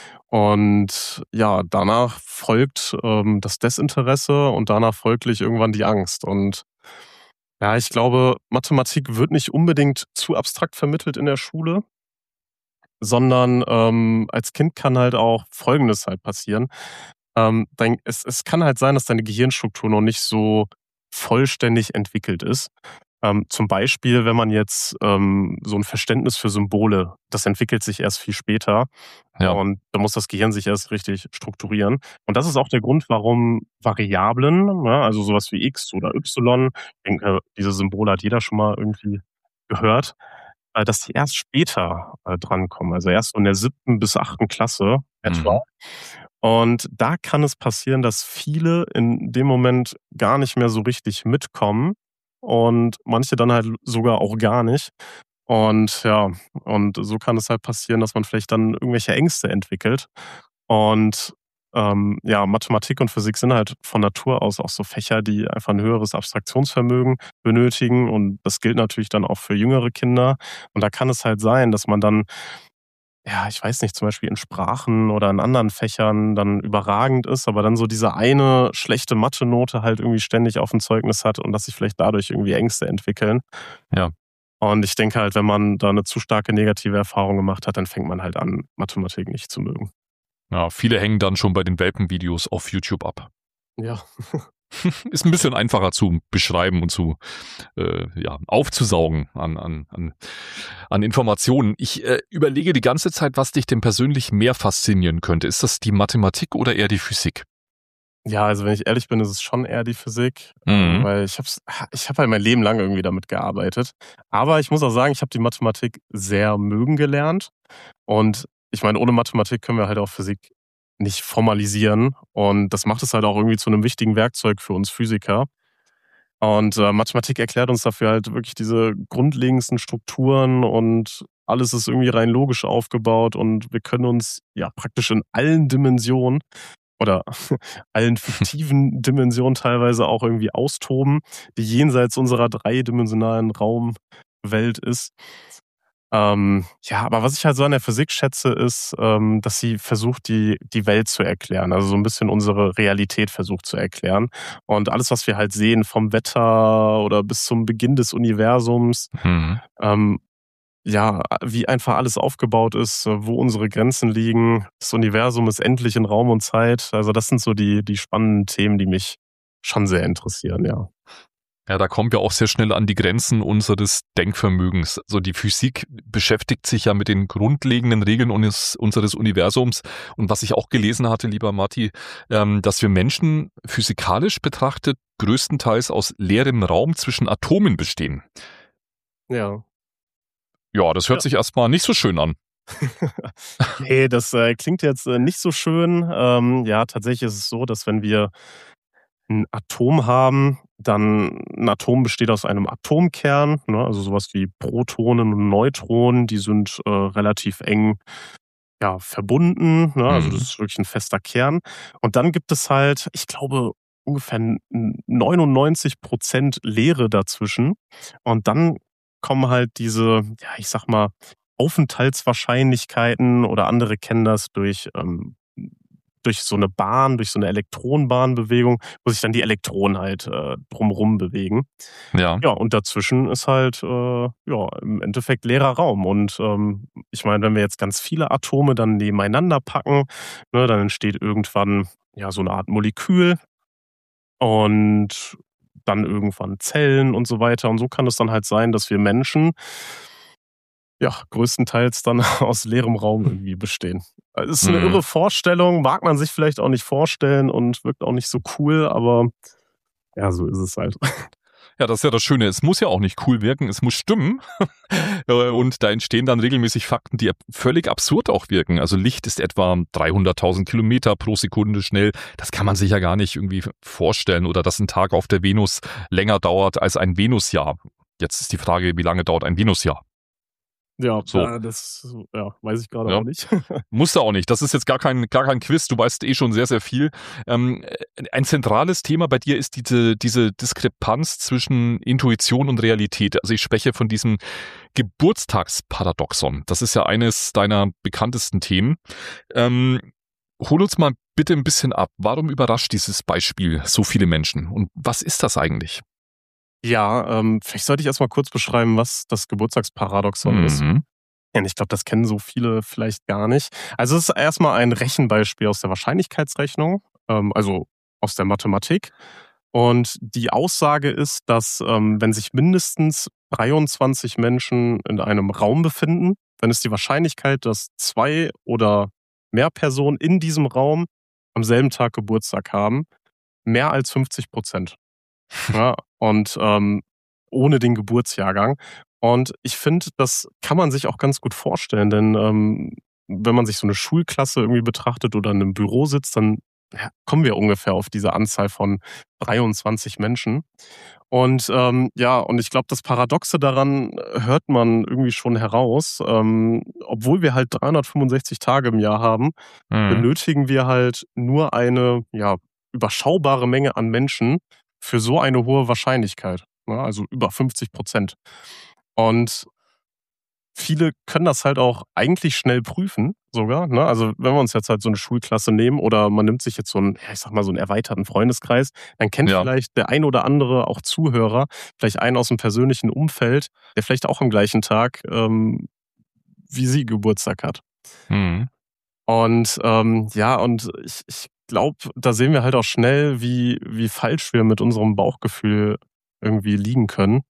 S3: Und ja, danach folgt ähm, das Desinteresse und danach folglich irgendwann die Angst. Und ja, ich glaube, Mathematik wird nicht unbedingt zu abstrakt vermittelt in der Schule, sondern ähm, als Kind kann halt auch Folgendes halt passieren. Ähm, dein, es, es kann halt sein, dass deine Gehirnstruktur noch nicht so vollständig entwickelt ist. Ähm, zum Beispiel, wenn man jetzt ähm, so ein Verständnis für Symbole, das entwickelt sich erst viel später
S2: Ja.
S3: und da muss das Gehirn sich erst richtig strukturieren. Und das ist auch der Grund, warum Variablen, ja, also sowas wie X oder Y, ich denke, diese Symbole hat jeder schon mal irgendwie gehört, äh, dass die erst später äh, drankommen, also erst so in der siebten bis achten Klasse etwa.
S2: Mhm.
S3: Und da kann es passieren, dass viele in dem Moment gar nicht mehr so richtig mitkommen und manche dann halt sogar auch gar nicht. Und ja, und so kann es halt passieren, dass man vielleicht dann irgendwelche Ängste entwickelt. Und ähm, ja, Mathematik und Physik sind halt von Natur aus auch so Fächer, die einfach ein höheres Abstraktionsvermögen benötigen. Und das gilt natürlich dann auch für jüngere Kinder. Und da kann es halt sein, dass man dann ja, ich weiß nicht, zum Beispiel in Sprachen oder in anderen Fächern dann überragend ist, aber dann so diese eine schlechte Mathe-Note halt irgendwie ständig auf dem Zeugnis hat und dass sich vielleicht dadurch irgendwie Ängste entwickeln.
S2: Ja.
S3: Und ich denke halt, wenn man da eine zu starke negative Erfahrung gemacht hat, dann fängt man halt an, Mathematik nicht zu mögen.
S2: Ja, viele hängen dann schon bei den Welpenvideos auf YouTube ab.
S3: Ja.
S2: Ist ein bisschen einfacher zu beschreiben und zu äh, ja, aufzusaugen an, an, an, an Informationen. Ich äh, überlege die ganze Zeit, was dich denn persönlich mehr faszinieren könnte. Ist das die Mathematik oder eher die Physik?
S3: Ja, also wenn ich ehrlich bin, ist es schon eher die Physik,
S2: Mhm.
S3: weil ich habe ich hab halt mein Leben lang irgendwie damit gearbeitet. Aber ich muss auch sagen, ich habe die Mathematik sehr mögen gelernt. Und ich meine, ohne Mathematik können wir halt auch Physik nicht formalisieren. Und das macht es halt auch irgendwie zu einem wichtigen Werkzeug für uns Physiker. Und äh, Mathematik erklärt uns dafür halt wirklich diese grundlegendsten Strukturen und alles ist irgendwie rein logisch aufgebaut und wir können uns ja praktisch in allen Dimensionen oder allen fiktiven Dimensionen teilweise auch irgendwie austoben, die jenseits unserer dreidimensionalen Raumwelt ist. Ähm, ja, aber was ich halt so an der Physik schätze, ist, ähm, dass sie versucht, die, die Welt zu erklären. Also so ein bisschen unsere Realität versucht zu erklären. Und alles, was wir halt sehen, vom Wetter oder bis zum Beginn des Universums,
S2: Mhm.
S3: ähm, ja, wie einfach alles aufgebaut ist, wo unsere Grenzen liegen. Das Universum ist endlich in Raum und Zeit. Also das sind so die, die spannenden Themen, die mich schon sehr interessieren, ja.
S2: Ja, da kommen wir auch sehr schnell an die Grenzen unseres Denkvermögens. Also die Physik beschäftigt sich ja mit den grundlegenden Regeln unseres, unseres Universums. Und was ich auch gelesen hatte, lieber Matti, ähm, dass wir Menschen physikalisch betrachtet größtenteils aus leerem Raum zwischen Atomen bestehen.
S3: Ja.
S2: Ja, das hört
S3: Ja.
S2: sich erstmal nicht so schön an.
S3: Nee, das äh, klingt jetzt äh, nicht so schön. Ähm, ja, tatsächlich ist es so, dass wenn wir ein Atom haben, dann ein Atom besteht aus einem Atomkern, ne, also sowas wie Protonen und Neutronen, die sind äh, relativ eng ja, verbunden, ne, also das
S2: Mhm.
S3: ist wirklich ein fester Kern. Und dann gibt es halt, ich glaube, ungefähr neunundneunzig Prozent Leere dazwischen. Und dann kommen halt diese, ja, ich sag mal, Aufenthaltswahrscheinlichkeiten oder andere kennen das durch, ähm, durch so eine Bahn, durch so eine Elektronenbahnbewegung, wo sich dann die Elektronen halt äh, drumherum bewegen.
S2: Ja.
S3: Ja, und dazwischen ist halt äh, ja, im Endeffekt leerer Raum. Und ähm, ich meine, wenn wir jetzt ganz viele Atome dann nebeneinander packen, ne, dann entsteht irgendwann ja so eine Art Molekül und dann irgendwann Zellen und so weiter. Und so kann es dann halt sein, dass wir Menschen ja größtenteils dann aus leerem Raum irgendwie bestehen. Es ist eine
S2: Mhm.
S3: irre Vorstellung, mag man sich vielleicht auch nicht vorstellen und wirkt auch nicht so cool, aber ja, so ist es halt.
S2: Ja, das ist ja das Schöne. Es muss ja auch nicht cool wirken, es muss stimmen. Und da entstehen dann regelmäßig Fakten, die völlig absurd auch wirken. Also Licht ist etwa dreihunderttausend Kilometer pro Sekunde schnell. Das kann man sich ja gar nicht irgendwie vorstellen. Oder dass ein Tag auf der Venus länger dauert als ein Venusjahr. Jetzt ist die Frage, wie lange dauert ein Venusjahr?
S3: Ja,
S2: So.
S3: äh, das ja, weiß ich gerade
S2: Ja.
S3: auch nicht.
S2: Musst du auch nicht. Das ist jetzt gar kein, gar kein Quiz. Du weißt eh schon sehr, sehr viel. Ähm, ein zentrales Thema bei dir ist diese, diese Diskrepanz zwischen Intuition und Realität. Also ich spreche von diesem Geburtstagsparadoxon. Das ist ja eines deiner bekanntesten Themen. Ähm, hol uns mal bitte ein bisschen ab. Warum überrascht dieses Beispiel so viele Menschen? Und was ist das eigentlich?
S3: Ja, ähm, vielleicht sollte ich erst mal kurz beschreiben, was das Geburtstagsparadoxon ist.
S2: Mhm.
S3: Ja, ich glaube, das kennen so viele vielleicht gar nicht. Also es ist erstmal ein Rechenbeispiel aus der Wahrscheinlichkeitsrechnung, ähm, also aus der Mathematik. Und die Aussage ist, dass ähm, wenn sich mindestens dreiundzwanzig Menschen in einem Raum befinden, dann ist die Wahrscheinlichkeit, dass zwei oder mehr Personen in diesem Raum am selben Tag Geburtstag haben, mehr als fünfzig Prozent. Ja, und ähm, ohne den Geburtsjahrgang. Und ich finde, das kann man sich auch ganz gut vorstellen, denn ähm, wenn man sich so eine Schulklasse irgendwie betrachtet oder in einem Büro sitzt, dann ja, kommen wir ungefähr auf diese Anzahl von dreiundzwanzig Menschen. Und ähm, ja, und ich glaube, das Paradoxe daran hört man irgendwie schon heraus. Ähm, obwohl wir halt dreihundertfünfundsechzig Tage im Jahr haben,
S2: Mhm.
S3: benötigen wir halt nur eine ja, überschaubare Menge an Menschen für so eine hohe Wahrscheinlichkeit. Ne? Also über fünfzig Prozent. Und viele können das halt auch eigentlich schnell prüfen sogar. Ne? Also wenn wir uns jetzt halt so eine Schulklasse nehmen oder man nimmt sich jetzt so einen, ja, ich sag mal so einen erweiterten Freundeskreis, dann kennt
S2: Ja.
S3: vielleicht der ein oder andere auch Zuhörer, vielleicht einen aus dem persönlichen Umfeld, der vielleicht auch am gleichen Tag ähm, wie sie Geburtstag hat.
S2: Mhm.
S3: Und ähm, ja, und ich, ich glaube, da sehen wir halt auch schnell, wie, wie falsch wir mit unserem Bauchgefühl irgendwie liegen können.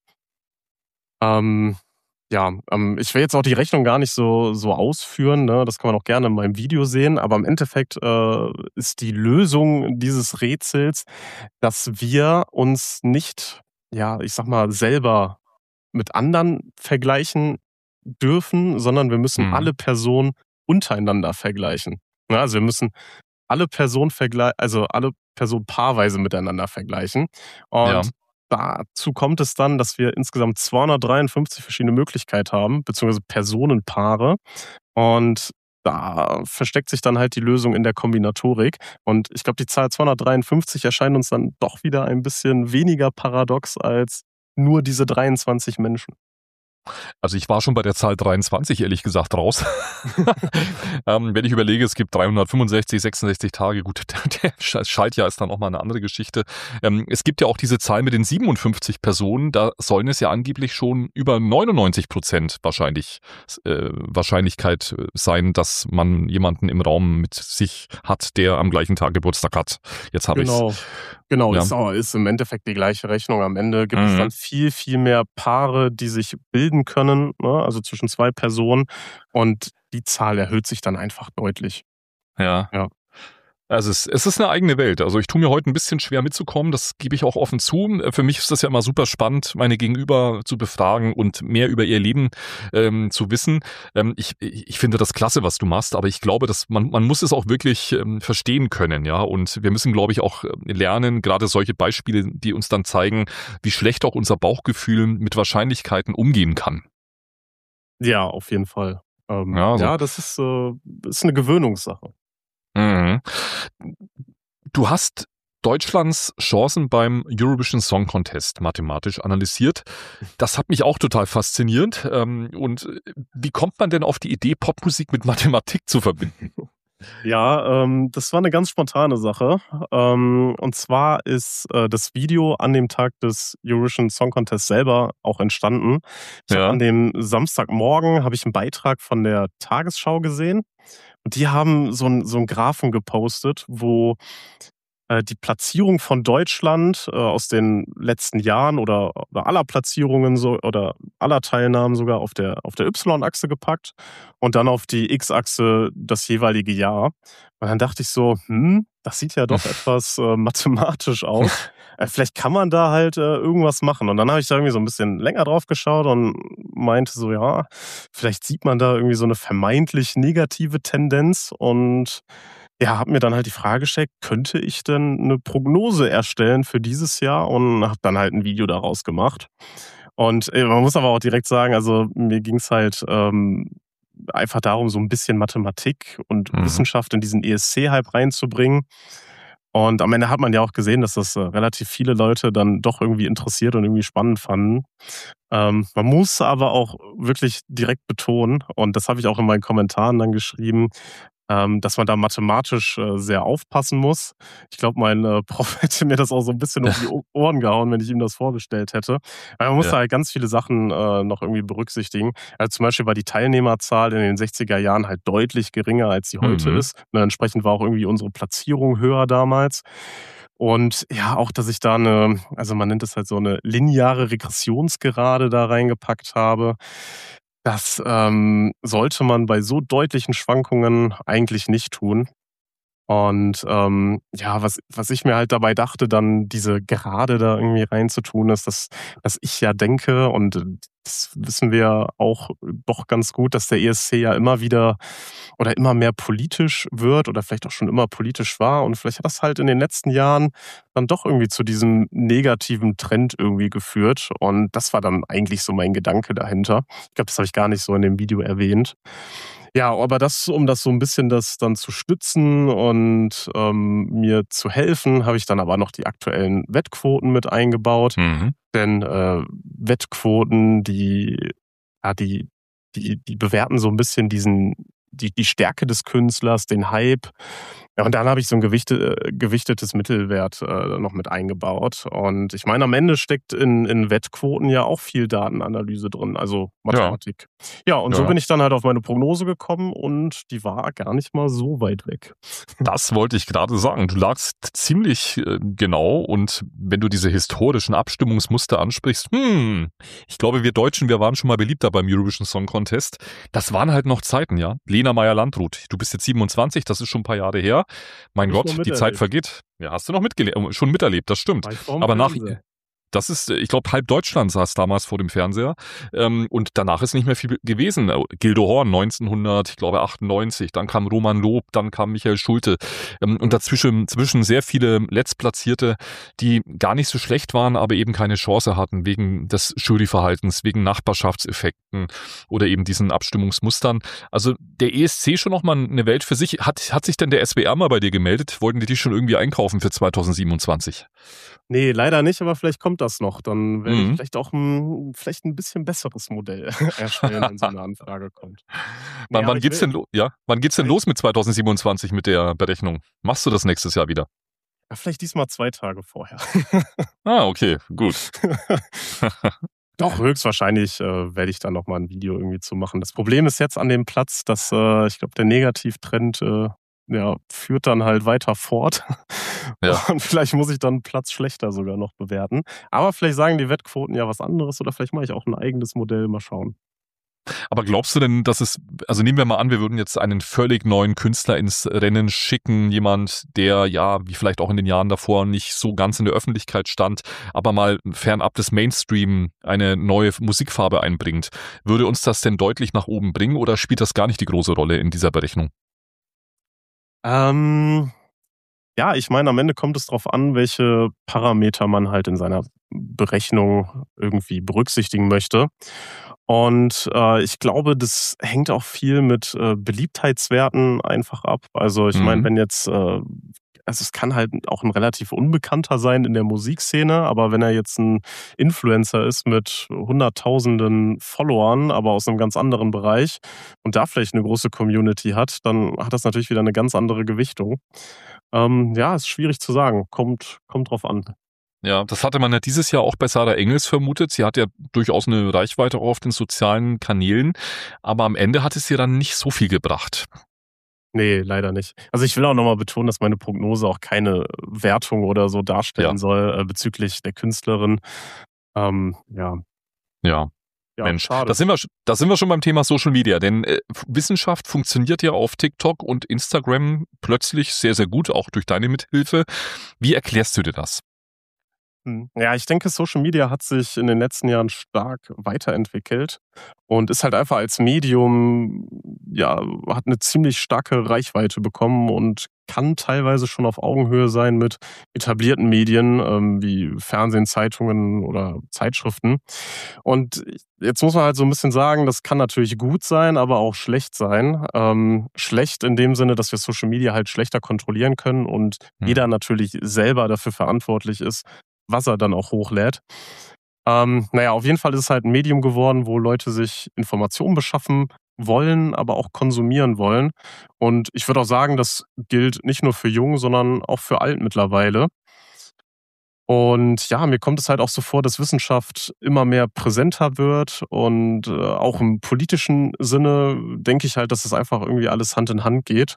S3: Ähm, ja, ähm, ich will jetzt auch die Rechnung gar nicht so, so ausführen, ne? Das kann man auch gerne in meinem Video sehen, aber im Endeffekt äh, ist die Lösung dieses Rätsels, dass wir uns nicht, ja, ich sag mal, selber mit anderen vergleichen dürfen, sondern wir müssen
S2: Mhm.
S3: alle Personen untereinander vergleichen. Ja, also wir müssen alle Personen vergleichen, also alle Personen paarweise miteinander vergleichen. Und
S2: Ja.
S3: dazu kommt es dann, dass wir insgesamt zweihundertdreiundfünfzig verschiedene Möglichkeiten haben, beziehungsweise Personenpaare. Und da versteckt sich dann halt die Lösung in der Kombinatorik. Und ich glaube, die Zahl zweihundertdreiundfünfzig erscheint uns dann doch wieder ein bisschen weniger paradox als nur diese dreiundzwanzig Menschen.
S2: Also ich war schon bei der Zahl dreiundzwanzig ehrlich gesagt raus. ähm, wenn ich überlege, es gibt dreihundertfünfundsechzig, sechsundsechzig Tage, gut, der Schaltjahr ist dann auch mal eine andere Geschichte. Ähm, es gibt ja auch diese Zahl mit den siebenundfünfzig Personen, da sollen es ja angeblich schon über neunundneunzig Prozent wahrscheinlich, äh, Wahrscheinlichkeit sein, dass man jemanden im Raum mit sich hat, der am gleichen Tag Geburtstag hat. Jetzt habe
S3: Genau.
S2: ich's.
S3: Genau,
S2: Ja.
S3: ist, auch, ist im Endeffekt die gleiche Rechnung. Am Ende gibt es
S2: Mhm.
S3: dann viel, viel mehr Paare, die sich bilden können, ne? Also zwischen zwei Personen. Und die Zahl erhöht sich dann einfach deutlich.
S2: Ja.
S3: Ja.
S2: Also es, es ist eine eigene Welt. Also ich tue mir heute ein bisschen schwer mitzukommen, das gebe ich auch offen zu. Für mich ist das ja immer super spannend, meine Gegenüber zu befragen und mehr über ihr Leben ähm, zu wissen. Ähm, ich, ich finde das klasse, was du machst, aber ich glaube, dass man, man muss es auch wirklich ähm, verstehen können, ja. Und wir müssen, glaube ich, auch lernen, gerade solche Beispiele, die uns dann zeigen, wie schlecht auch unser Bauchgefühl mit Wahrscheinlichkeiten umgehen kann.
S3: Ja, auf jeden Fall. Ähm,
S2: Ja, also,
S3: ja, das ist, äh, ist eine Gewöhnungssache.
S2: mhm. Du hast Deutschlands Chancen beim Eurovision Song Contest mathematisch analysiert. Das hat mich auch total fasziniert. Ähm, Und wie kommt man denn auf die Idee, Popmusik mit Mathematik zu verbinden?
S3: Ja, ähm, das war eine ganz spontane Sache. Ähm, und zwar ist äh, das Video an dem Tag des Eurovision Song Contest selber auch entstanden. Ich habe
S2: Ja.
S3: an dem Samstagmorgen habe ich einen Beitrag von der Tagesschau gesehen und die haben so 'n so 'n Graphen gepostet, wo äh, die Platzierung von Deutschland äh, aus den letzten Jahren oder, oder aller Platzierungen so oder aller Teilnahmen sogar auf der auf der Y-Achse gepackt und dann auf die X-Achse das jeweilige Jahr. Und dann dachte ich so, hm, das sieht ja doch etwas äh, mathematisch aus. Äh, vielleicht kann man da halt äh, irgendwas machen. Und dann habe ich da irgendwie so ein bisschen länger drauf geschaut und meinte so, ja, vielleicht sieht man da irgendwie so eine vermeintlich negative Tendenz und ja, habe mir dann halt die Frage gestellt, könnte ich denn eine Prognose erstellen für dieses Jahr und habe dann halt ein Video daraus gemacht. Und, äh, man muss aber auch direkt sagen, also, mir ging's halt, ähm, einfach darum, so ein bisschen Mathematik und
S2: Mhm.
S3: Wissenschaft in diesen E S C-Hype reinzubringen. Und am Ende hat man ja auch gesehen, dass das, äh, relativ viele Leute dann doch irgendwie interessiert und irgendwie spannend fanden. Ähm, man muss aber auch wirklich direkt betonen, und das habe ich auch in meinen Kommentaren dann geschrieben, ähm, dass man da mathematisch äh, sehr aufpassen muss. Ich glaube, mein äh, Prof hätte mir das auch so ein bisschen um die O- Ohren gehauen, wenn ich ihm das vorgestellt hätte. Weil man muss
S2: Ja.
S3: da halt ganz viele Sachen äh, noch irgendwie berücksichtigen. Also zum Beispiel war die Teilnehmerzahl in den sechziger Jahren halt deutlich geringer, als sie heute
S2: Mhm.
S3: ist. Ne, entsprechend war auch irgendwie unsere Platzierung höher damals. Und ja, auch, dass ich da eine, also man nennt es halt so eine lineare Regressionsgerade da reingepackt habe. Das ähm, sollte man bei so deutlichen Schwankungen eigentlich nicht tun. Und ähm, ja, was, was ich mir halt dabei dachte, dann diese Gerade da irgendwie reinzutun, ist, dass, dass ich ja denke, und äh, das wissen wir auch doch ganz gut, dass der E S C ja immer wieder oder immer mehr politisch wird oder vielleicht auch schon immer politisch war. Und vielleicht hat das halt in den letzten Jahren dann doch irgendwie zu diesem negativen Trend irgendwie geführt. Und das war dann eigentlich so mein Gedanke dahinter. Ich glaube, das habe ich gar nicht so in dem Video erwähnt. Ja, aber das, um das so ein bisschen das dann zu stützen und ähm, mir zu helfen, habe ich dann aber noch die aktuellen Wettquoten mit eingebaut.
S2: Mhm.
S3: Denn äh, Wettquoten, die, ja, die die, die bewerten so ein bisschen diesen, die, die Stärke des Künstlers, den Hype. Ja, und dann habe ich so ein gewichte, gewichtetes Mittelwert äh, noch mit eingebaut. Und ich meine, am Ende steckt in, in Wettquoten ja auch viel Datenanalyse drin, also Mathematik. Ja, ja und ja. so bin ich dann halt auf meine Prognose gekommen und die war gar nicht mal so weit weg.
S2: Das wollte ich gerade sagen. Du lagst ziemlich äh, genau und wenn du diese historischen Abstimmungsmuster ansprichst, hm, ich glaube, wir Deutschen, wir waren schon mal beliebter beim Eurovision Song Contest. Das waren halt noch Zeiten, ja. Lena Meyer-Landrut, du bist jetzt siebenundzwanzig, das ist schon ein paar Jahre her. Mein ich Gott, die Zeit vergeht. Ja, hast du noch mitgele- schon miterlebt, das stimmt. Aber nach, das ist, ich glaube, halb Deutschland saß damals vor dem Fernseher ähm, und danach ist nicht mehr viel gewesen. Gildo Horn neunzehnhundert, ich glaube achtundneunzig, dann kam Roman Lob, dann kam Michael Schulte ähm, und dazwischen zwischen sehr viele Letztplatzierte, die gar nicht so schlecht waren, aber eben keine Chance hatten wegen des Juryverhaltens, wegen Nachbarschaftseffekten oder eben diesen Abstimmungsmustern. Also der E S C schon nochmal eine Welt für sich. Hat, hat sich denn der S W R mal bei dir gemeldet? Wollten die dich schon irgendwie einkaufen für zweitausendsiebenundzwanzig?
S3: Nee, leider nicht, aber vielleicht kommt das noch. Dann werde mhm. ich vielleicht auch ein, vielleicht ein bisschen besseres Modell erstellen, wenn so eine Anfrage kommt.
S2: wann,
S3: nee,
S2: wann, geht's denn, ja? wann geht's denn los mit zweitausendsiebenundzwanzig mit der Berechnung? Machst du das nächstes Jahr wieder?
S3: Ja, vielleicht diesmal zwei Tage vorher.
S2: Ah, okay, gut.
S3: Doch, höchstwahrscheinlich äh, werde ich da nochmal ein Video irgendwie zu machen. Das Problem ist jetzt an dem Platz, dass äh, ich glaube, der Negativtrend äh, ja, führt dann halt weiter fort. Ja. Und vielleicht muss ich dann einen Platz schlechter sogar noch bewerten. Aber vielleicht sagen die Wettquoten ja was anderes oder vielleicht mache ich auch ein eigenes Modell. Mal schauen.
S2: Aber glaubst du denn, dass es, also nehmen wir mal an, wir würden jetzt einen völlig neuen Künstler ins Rennen schicken, jemand, der ja, wie vielleicht auch in den Jahren davor, nicht so ganz in der Öffentlichkeit stand, aber mal fernab des Mainstream eine neue Musikfarbe einbringt. Würde uns das denn deutlich nach oben bringen oder spielt das gar nicht die große Rolle in dieser Berechnung?
S3: Ähm, ja, ich meine, am Ende kommt es darauf an, welche Parameter man halt in seiner Berechnung irgendwie berücksichtigen möchte. Und äh, ich glaube, das hängt auch viel mit äh, Beliebtheitswerten einfach ab. Also ich mhm. meine, wenn jetzt, äh, also es kann halt auch ein relativ Unbekannter sein in der Musikszene, aber wenn er jetzt ein Influencer ist mit hunderttausenden Followern, aber aus einem ganz anderen Bereich und da vielleicht eine große Community hat, dann hat das natürlich wieder eine ganz andere Gewichtung. Ähm, ja, ist schwierig zu sagen. Kommt, kommt drauf an.
S2: Ja, das hatte man ja dieses Jahr auch bei Sarah Engels vermutet. Sie hat ja durchaus eine Reichweite auch auf den sozialen Kanälen, aber am Ende hat es ihr dann nicht so viel gebracht.
S3: Nee, leider nicht. Also ich will auch nochmal betonen, dass meine Prognose auch keine Wertung oder so darstellen ja. soll äh, bezüglich der Künstlerin. Ähm, ja.
S2: Ja. Ja, Mensch, da sind, wir, da sind wir schon beim Thema Social Media, denn äh, Wissenschaft funktioniert ja auf TikTok und Instagram plötzlich sehr, sehr gut, auch durch deine Mithilfe. Wie erklärst du dir das?
S3: Ja, ich denke, Social Media hat sich in den letzten Jahren stark weiterentwickelt und ist halt einfach als Medium, ja, hat eine ziemlich starke Reichweite bekommen und kann teilweise schon auf Augenhöhe sein mit etablierten Medien ähm, wie Fernsehen, Zeitungen oder Zeitschriften. Und jetzt muss man halt so ein bisschen sagen, das kann natürlich gut sein, aber auch schlecht sein. Ähm, schlecht in dem Sinne, dass wir Social Media halt schlechter kontrollieren können und hm. jeder natürlich selber dafür verantwortlich ist, was er dann auch hochlädt. Ähm, naja, auf jeden Fall ist es halt ein Medium geworden, wo Leute sich Informationen beschaffen wollen, aber auch konsumieren wollen. Und ich würde auch sagen, das gilt nicht nur für jung, sondern auch für alt mittlerweile. Und ja, mir kommt es halt auch so vor, dass Wissenschaft immer mehr präsenter wird und äh, auch im politischen Sinne denke ich halt, dass es einfach irgendwie alles Hand in Hand geht.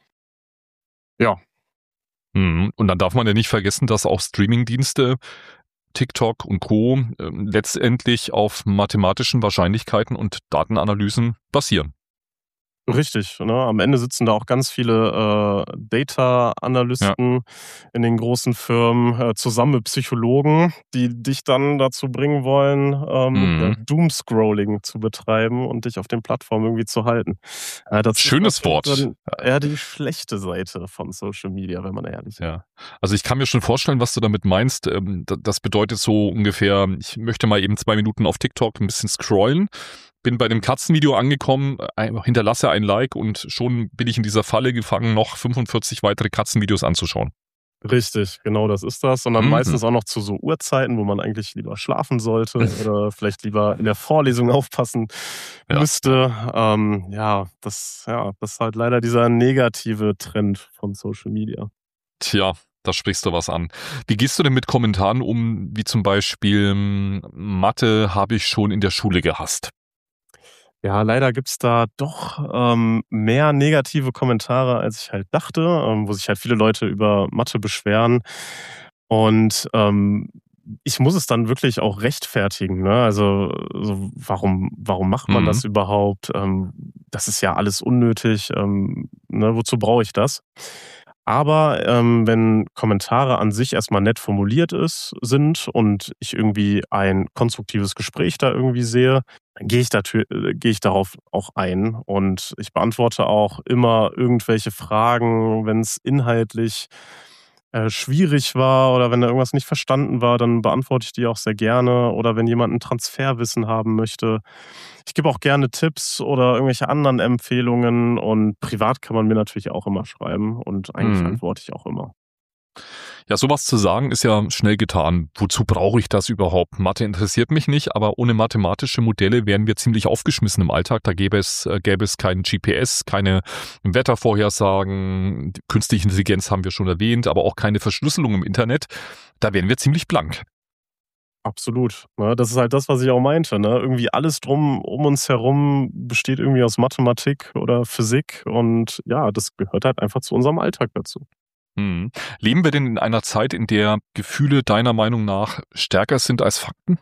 S3: Ja.
S2: Und dann darf man ja nicht vergessen, dass auch Streamingdienste, TikTok und Co. letztendlich auf mathematischen Wahrscheinlichkeiten und Datenanalysen basieren.
S3: Richtig, ne? Am Ende sitzen da auch ganz viele äh, Data-Analysten ja. in den großen Firmen, äh, zusammen mit Psychologen, die dich dann dazu bringen wollen, ähm, mhm. ja, Doomscrolling zu betreiben und dich auf den Plattformen irgendwie zu halten. Äh, das
S2: Schönes
S3: ist
S2: Wort.
S3: Dann eher die schlechte Seite von Social Media, wenn man ehrlich ist.
S2: Ja. Also ich kann mir schon vorstellen, was du damit meinst. Das bedeutet so ungefähr, ich möchte mal eben zwei Minuten auf TikTok ein bisschen scrollen, bin bei dem Katzenvideo angekommen, hinterlasse ein Like und schon bin ich in dieser Falle gefangen, noch fünfundvierzig weitere Katzenvideos anzuschauen.
S3: Richtig, genau das ist das. Und dann
S2: Mhm.
S3: meistens auch noch zu so Uhrzeiten, wo man eigentlich lieber schlafen sollte oder vielleicht lieber in der Vorlesung aufpassen
S2: Ja.
S3: müsste. Ähm, ja, das, ja, das ist halt leider dieser negative Trend von Social Media.
S2: Tja, da sprichst du was an. Wie gehst du denn mit Kommentaren um, wie zum Beispiel Mathe habe ich schon in der Schule gehasst?
S3: Ja, leider gibt's da doch ähm, mehr negative Kommentare, als ich halt dachte, ähm, wo sich halt viele Leute über Mathe beschweren. Und ähm, ich muss es dann wirklich auch rechtfertigen. Ne? Also so, warum, warum macht man
S2: Mhm.
S3: das überhaupt? Ähm, das ist ja alles unnötig. Ähm, ne? Wozu brauche ich das? Aber ähm, wenn Kommentare an sich erstmal nett formuliert ist, sind und ich irgendwie ein konstruktives Gespräch da irgendwie sehe, dann gehe ich, datü- äh, gehe ich darauf auch ein. Und ich beantworte auch immer irgendwelche Fragen, wenn es inhaltlich äh, schwierig war oder wenn da irgendwas nicht verstanden war, dann beantworte ich die auch sehr gerne. Oder wenn jemand ein Transferwissen haben möchte. Ich gebe auch gerne Tipps oder irgendwelche anderen Empfehlungen und privat kann man mir natürlich auch immer schreiben und eigentlich
S2: Mhm.
S3: antworte ich auch immer.
S2: Ja, sowas zu sagen ist ja schnell getan. Wozu brauche ich das überhaupt? Mathe interessiert mich nicht, aber ohne mathematische Modelle wären wir ziemlich aufgeschmissen im Alltag. Da gäbe es, äh, gäbe es keinen G P S, keine Wettervorhersagen, die künstliche Intelligenz haben wir schon erwähnt, aber auch keine Verschlüsselung im Internet. Da wären wir ziemlich blank.
S3: Absolut. Ne, das ist halt das, was ich auch meinte. Ne? Irgendwie alles drum um uns herum besteht irgendwie aus Mathematik oder Physik und ja, das gehört halt einfach zu unserem Alltag dazu.
S2: Mhm. Leben wir denn in einer Zeit, in der Gefühle deiner Meinung nach stärker sind als Fakten?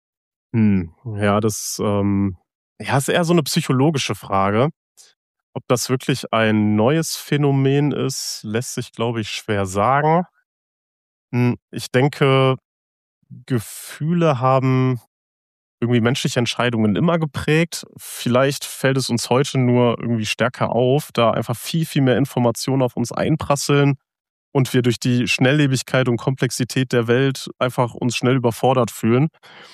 S3: Hm, ja, das ähm, ja, ist eher so eine psychologische Frage. Ob das wirklich ein neues Phänomen ist, lässt sich, glaube ich, schwer sagen. Hm, ich denke, Gefühle haben irgendwie menschliche Entscheidungen immer geprägt. Vielleicht fällt es uns heute nur irgendwie stärker auf, da einfach viel, viel mehr Informationen auf uns einprasseln und wir durch die Schnelllebigkeit und Komplexität der Welt einfach uns schnell überfordert fühlen.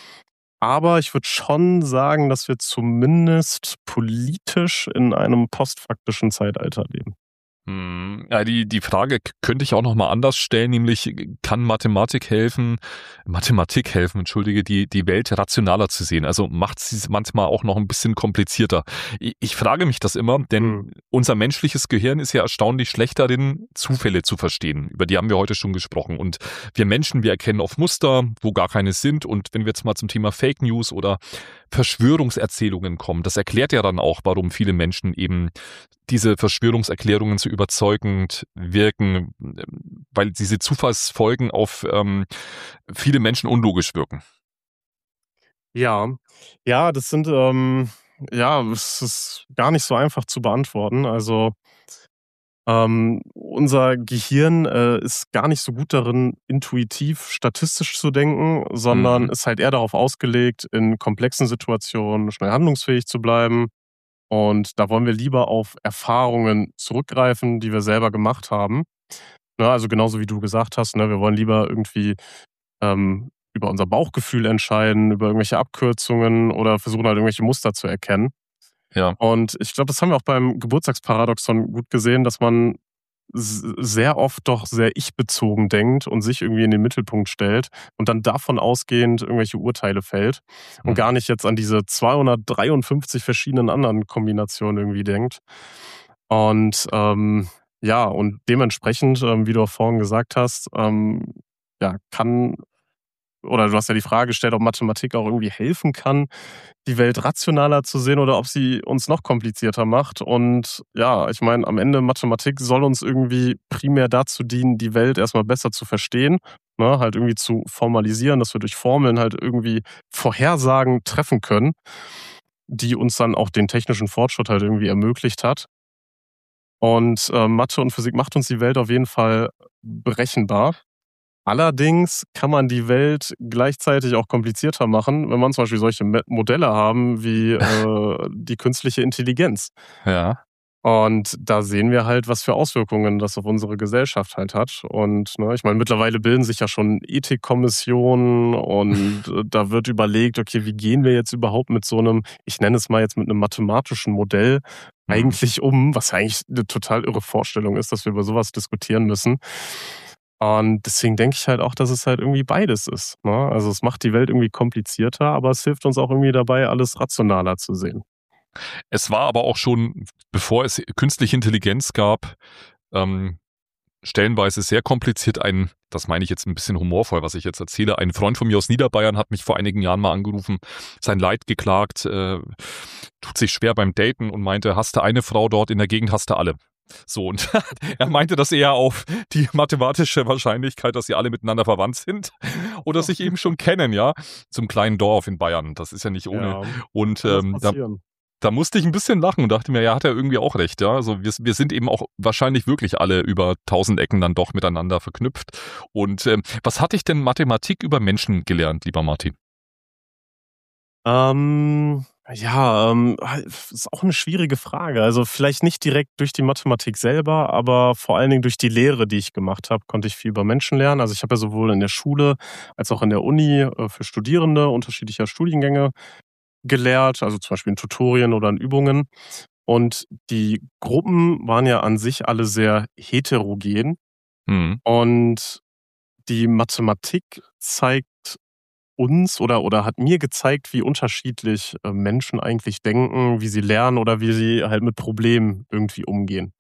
S3: Aber ich würde schon sagen, dass wir zumindest politisch in einem postfaktischen Zeitalter leben.
S2: Hm, ja, die, die Frage k- könnte ich auch noch mal anders stellen, nämlich kann Mathematik helfen, Mathematik helfen, entschuldige, die, die Welt rationaler zu sehen? Also macht sie es manchmal auch noch ein bisschen komplizierter. Ich, ich frage mich das immer, denn
S3: Mhm.
S2: unser menschliches Gehirn ist ja erstaunlich schlecht darin, Zufälle zu verstehen. Über die haben wir heute schon gesprochen. Und wir Menschen, wir erkennen auf Muster, wo gar keine sind. Und wenn wir jetzt mal zum Thema Fake News oder Verschwörungserzählungen kommen, das erklärt ja dann auch, warum viele Menschen eben diese Verschwörungserklärungen so überzeugend wirken, weil diese Zufallsfolgen auf ähm, viele Menschen unlogisch wirken.
S3: Ja, ja, das sind, ähm, ja, es ist gar nicht so einfach zu beantworten. Also ähm, unser Gehirn äh, ist gar nicht so gut darin, intuitiv statistisch zu denken, sondern
S2: Mhm.
S3: ist halt eher darauf ausgelegt, in komplexen Situationen schnell handlungsfähig zu bleiben. Und da wollen wir lieber auf Erfahrungen zurückgreifen, die wir selber gemacht haben. Ne, also genauso wie du gesagt hast, ne, wir wollen lieber irgendwie ähm, über unser Bauchgefühl entscheiden, über irgendwelche Abkürzungen oder versuchen halt irgendwelche Muster zu erkennen.
S2: Ja.
S3: Und ich glaube, das haben wir auch beim Geburtstagsparadoxon gut gesehen, dass man s- sehr oft doch sehr ich-bezogen denkt und sich irgendwie in den Mittelpunkt stellt und dann davon ausgehend irgendwelche Urteile fällt und
S2: Mhm.
S3: gar nicht jetzt an diese zweihundertdreiundfünfzig verschiedenen anderen Kombinationen irgendwie denkt. Und ähm, ja, und dementsprechend, ähm, wie du auch vorhin gesagt hast, ähm, ja, kann, oder du hast ja die Frage gestellt, ob Mathematik auch irgendwie helfen kann, die Welt rationaler zu sehen oder ob sie uns noch komplizierter macht. Und ja, ich meine, am Ende Mathematik soll uns irgendwie primär dazu dienen, die Welt erstmal besser zu verstehen, ne? Halt irgendwie zu formalisieren, dass wir durch Formeln halt irgendwie Vorhersagen treffen können, die uns dann auch den technischen Fortschritt halt irgendwie ermöglicht hat. Und äh, Mathe und Physik macht uns die Welt auf jeden Fall berechenbar. Allerdings kann man die Welt gleichzeitig auch komplizierter machen, wenn man zum Beispiel solche Me- Modelle haben wie äh, die künstliche Intelligenz.
S2: Ja.
S3: Und da sehen wir halt, was für Auswirkungen das auf unsere Gesellschaft halt hat. Und ne, ich meine, mittlerweile bilden sich ja schon Ethikkommissionen und äh, da wird überlegt, okay, wie gehen wir jetzt überhaupt mit so einem, ich nenne es mal jetzt mit einem mathematischen Modell
S2: Mhm.
S3: eigentlich um, was ja eigentlich eine total irre Vorstellung ist, dass wir über sowas diskutieren müssen. Und deswegen denke ich halt auch, dass es halt irgendwie beides ist. Ne? Also es macht die Welt irgendwie komplizierter, aber es hilft uns auch irgendwie dabei, alles rationaler zu sehen.
S2: Es war aber auch schon, bevor es künstliche Intelligenz gab, ähm, stellenweise sehr kompliziert. Ein, das meine ich jetzt ein bisschen humorvoll, was ich jetzt erzähle. Ein Freund von mir aus Niederbayern hat mich vor einigen Jahren mal angerufen, sein Leid geklagt, äh, tut sich schwer beim Daten und meinte, hast du eine Frau dort in der Gegend, hast du alle. So, und er meinte das eher auf die mathematische Wahrscheinlichkeit, dass sie alle miteinander verwandt sind oder sich eben schon kennen, ja, zum kleinen Dorf in Bayern. Das ist ja nicht ohne.
S3: Ja,
S2: und ähm, da, da musste ich ein bisschen lachen und dachte mir, ja, hat er irgendwie auch recht, ja. Also wir, wir sind eben auch wahrscheinlich wirklich alle über tausend Ecken dann doch miteinander verknüpft. Und ähm, was hatte ich denn Mathematik über Menschen gelernt, lieber Martin?
S3: Ähm, ja, ähm, ist auch eine schwierige Frage. Also vielleicht nicht direkt durch die Mathematik selber, aber vor allen Dingen durch die Lehre, die ich gemacht habe, konnte ich viel über Menschen lernen. Also ich habe ja sowohl in der Schule als auch in der Uni äh, für Studierende unterschiedlicher Studiengänge gelehrt, also zum Beispiel in Tutorien oder in Übungen. Und die Gruppen waren ja an sich alle sehr heterogen.
S2: Mhm.
S3: Und die Mathematik zeigt uns oder, oder hat mir gezeigt, wie unterschiedlich äh, Menschen eigentlich denken, wie sie lernen oder wie sie halt mit Problemen irgendwie umgehen.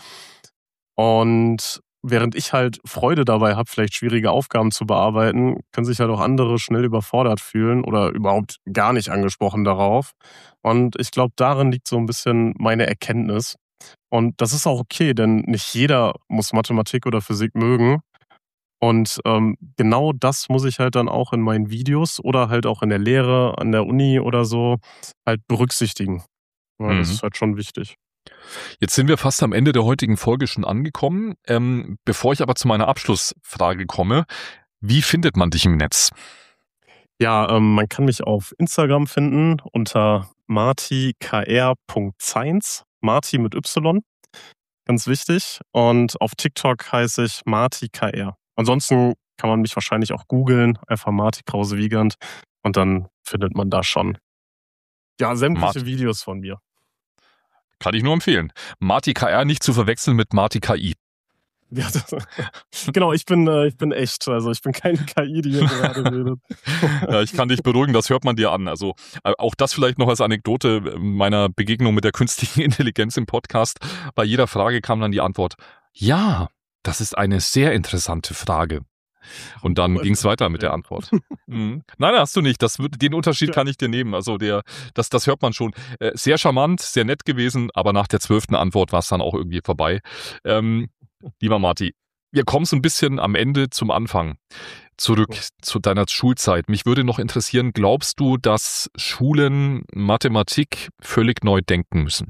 S3: Und während ich halt Freude dabei habe, vielleicht schwierige Aufgaben zu bearbeiten, können sich halt auch andere schnell überfordert fühlen oder überhaupt gar nicht angesprochen darauf. Und ich glaube, darin liegt so ein bisschen meine Erkenntnis. Und das ist auch okay, denn nicht jeder muss Mathematik oder Physik mögen. Und ähm, genau das muss ich halt dann auch in meinen Videos oder halt auch in der Lehre, an der Uni oder so halt berücksichtigen. Ja, das
S2: Mhm.
S3: ist halt schon wichtig.
S2: Jetzt sind wir fast am Ende der heutigen Folge schon angekommen. Ähm, bevor ich aber zu meiner Abschlussfrage komme, wie findet man dich im Netz?
S3: Ja, ähm, man kann mich auf Instagram finden unter marti k r punkt zeins, Marti mit Y, ganz wichtig. Und auf TikTok heiße ich Marti K R. Ansonsten kann man mich wahrscheinlich auch googeln, einfach Marti Krause-Wiegand und dann findet man da schon ja sämtliche
S2: Marti.
S3: Videos von mir.
S2: Kann ich nur empfehlen. Marti K R nicht zu verwechseln mit Marti K I.
S3: Ja, das, genau, ich bin, äh, ich bin echt. Also ich bin keine K I, die hier gerade redet.
S2: Ja, ich kann dich beruhigen, das hört man dir an. Also äh, auch das vielleicht noch als Anekdote meiner Begegnung mit der künstlichen Intelligenz im Podcast. Bei jeder Frage kam dann die Antwort, ja, das ist eine sehr interessante Frage. Und dann ging es weiter mit der Antwort. Mhm. Nein, hast du nicht. Das wird, den Unterschied kann ich dir nehmen. Also der, das, das hört man schon. Äh, sehr charmant, sehr nett gewesen, aber nach der zwölften Antwort war es dann auch irgendwie vorbei. Ähm, lieber Marti, wir kommen so ein bisschen am Ende zum Anfang. Zurück zu deiner Schulzeit. Mich würde noch interessieren, glaubst du, dass Schulen Mathematik völlig neu denken müssen?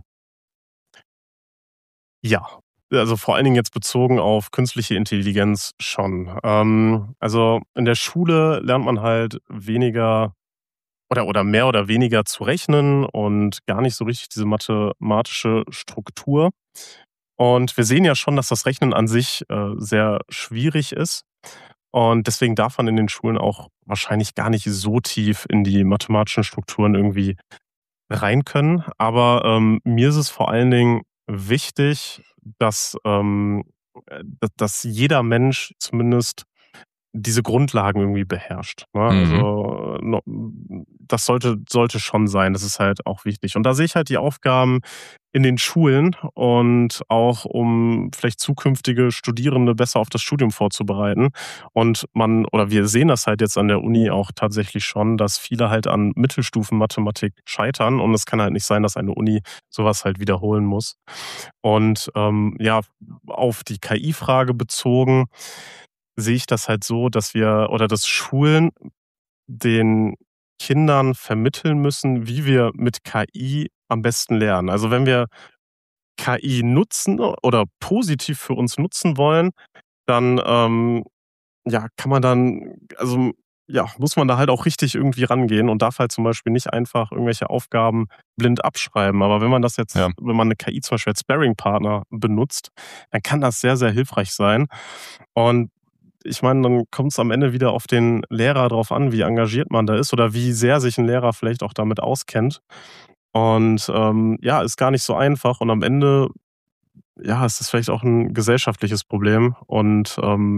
S3: Ja, also vor allen Dingen jetzt bezogen auf künstliche Intelligenz schon. Ähm, also in der Schule lernt man halt weniger oder, oder mehr oder weniger zu rechnen und gar nicht so richtig diese mathematische Struktur. Und wir sehen ja schon, dass das Rechnen an sich äh, sehr schwierig ist. Und deswegen darf man in den Schulen auch wahrscheinlich gar nicht so tief in die mathematischen Strukturen irgendwie rein können. Aber ähm, mir ist es vor allen Dingen wichtig, dass, ähm, äh, dass dass jeder Mensch zumindest diese Grundlagen irgendwie beherrscht. Ne?
S2: Mhm.
S3: Also no, das sollte, sollte schon sein. Das ist halt auch wichtig. Und da sehe ich halt die Aufgaben in den Schulen und auch um vielleicht zukünftige Studierende besser auf das Studium vorzubereiten. Und man, oder wir sehen das halt jetzt an der Uni auch tatsächlich schon, dass viele halt an Mittelstufen-Mathematik scheitern. Und es kann halt nicht sein, dass eine Uni sowas halt wiederholen muss. Und ähm, ja, auf die K I-Frage bezogen, sehe ich das halt so, dass wir oder dass Schulen den Kindern vermitteln müssen, wie wir mit K I am besten lernen. Also wenn wir K I nutzen oder positiv für uns nutzen wollen, dann ähm, ja, kann man dann, also ja, muss man da halt auch richtig irgendwie rangehen und darf halt zum Beispiel nicht einfach irgendwelche Aufgaben blind abschreiben. Aber wenn man das jetzt,
S2: Ja.
S3: wenn man eine K I zum Beispiel als Sparring-Partner benutzt, dann kann das sehr, sehr hilfreich sein. Und ich meine, dann kommt es am Ende wieder auf den Lehrer drauf an, wie engagiert man da ist oder wie sehr sich ein Lehrer vielleicht auch damit auskennt. Und ähm, ja, ist gar nicht so einfach. Und am Ende, ja, ist das vielleicht auch ein gesellschaftliches Problem. Und ähm,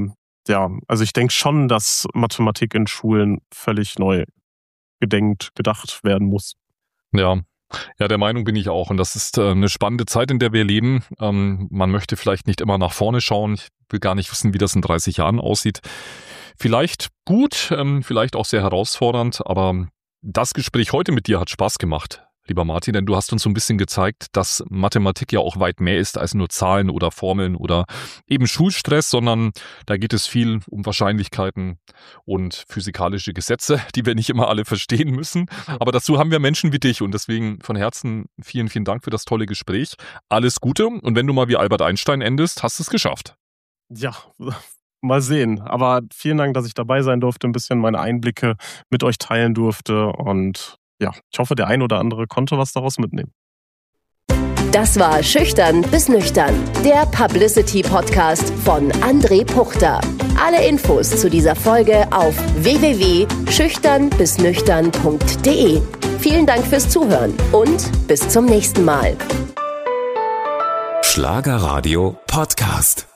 S3: ja, also ich denke schon, dass Mathematik in Schulen völlig neu gedenkt, gedacht werden muss.
S2: Ja. Ja, der Meinung bin ich auch. Und das ist äh, eine spannende Zeit, in der wir leben. Ähm, man möchte vielleicht nicht immer nach vorne schauen. Ich will gar nicht wissen, wie das in dreißig Jahren aussieht. Vielleicht gut, ähm, vielleicht auch sehr herausfordernd, aber das Gespräch heute mit dir hat Spaß gemacht, lieber Martin, denn du hast uns so ein bisschen gezeigt, dass Mathematik ja auch weit mehr ist als nur Zahlen oder Formeln oder eben Schulstress, sondern da geht es viel um Wahrscheinlichkeiten und physikalische Gesetze, die wir nicht immer alle verstehen müssen. Aber dazu haben wir Menschen wie dich und deswegen von Herzen vielen, vielen Dank für das tolle Gespräch. Alles Gute und wenn du mal wie Albert Einstein endest, hast du es geschafft.
S3: Ja, mal sehen. Aber vielen Dank, dass ich dabei sein durfte, ein bisschen meine Einblicke mit euch teilen durfte und ja, ich hoffe, der ein oder andere konnte was daraus mitnehmen.
S1: Das war Schüchtern bis Nüchtern, der Publicity-Podcast von André Puchter. Alle Infos zu dieser Folge auf w w w punkt schüchtern bis nüchtern punkt d e. Vielen Dank fürs Zuhören und bis zum nächsten Mal.
S4: Schlagerradio Podcast.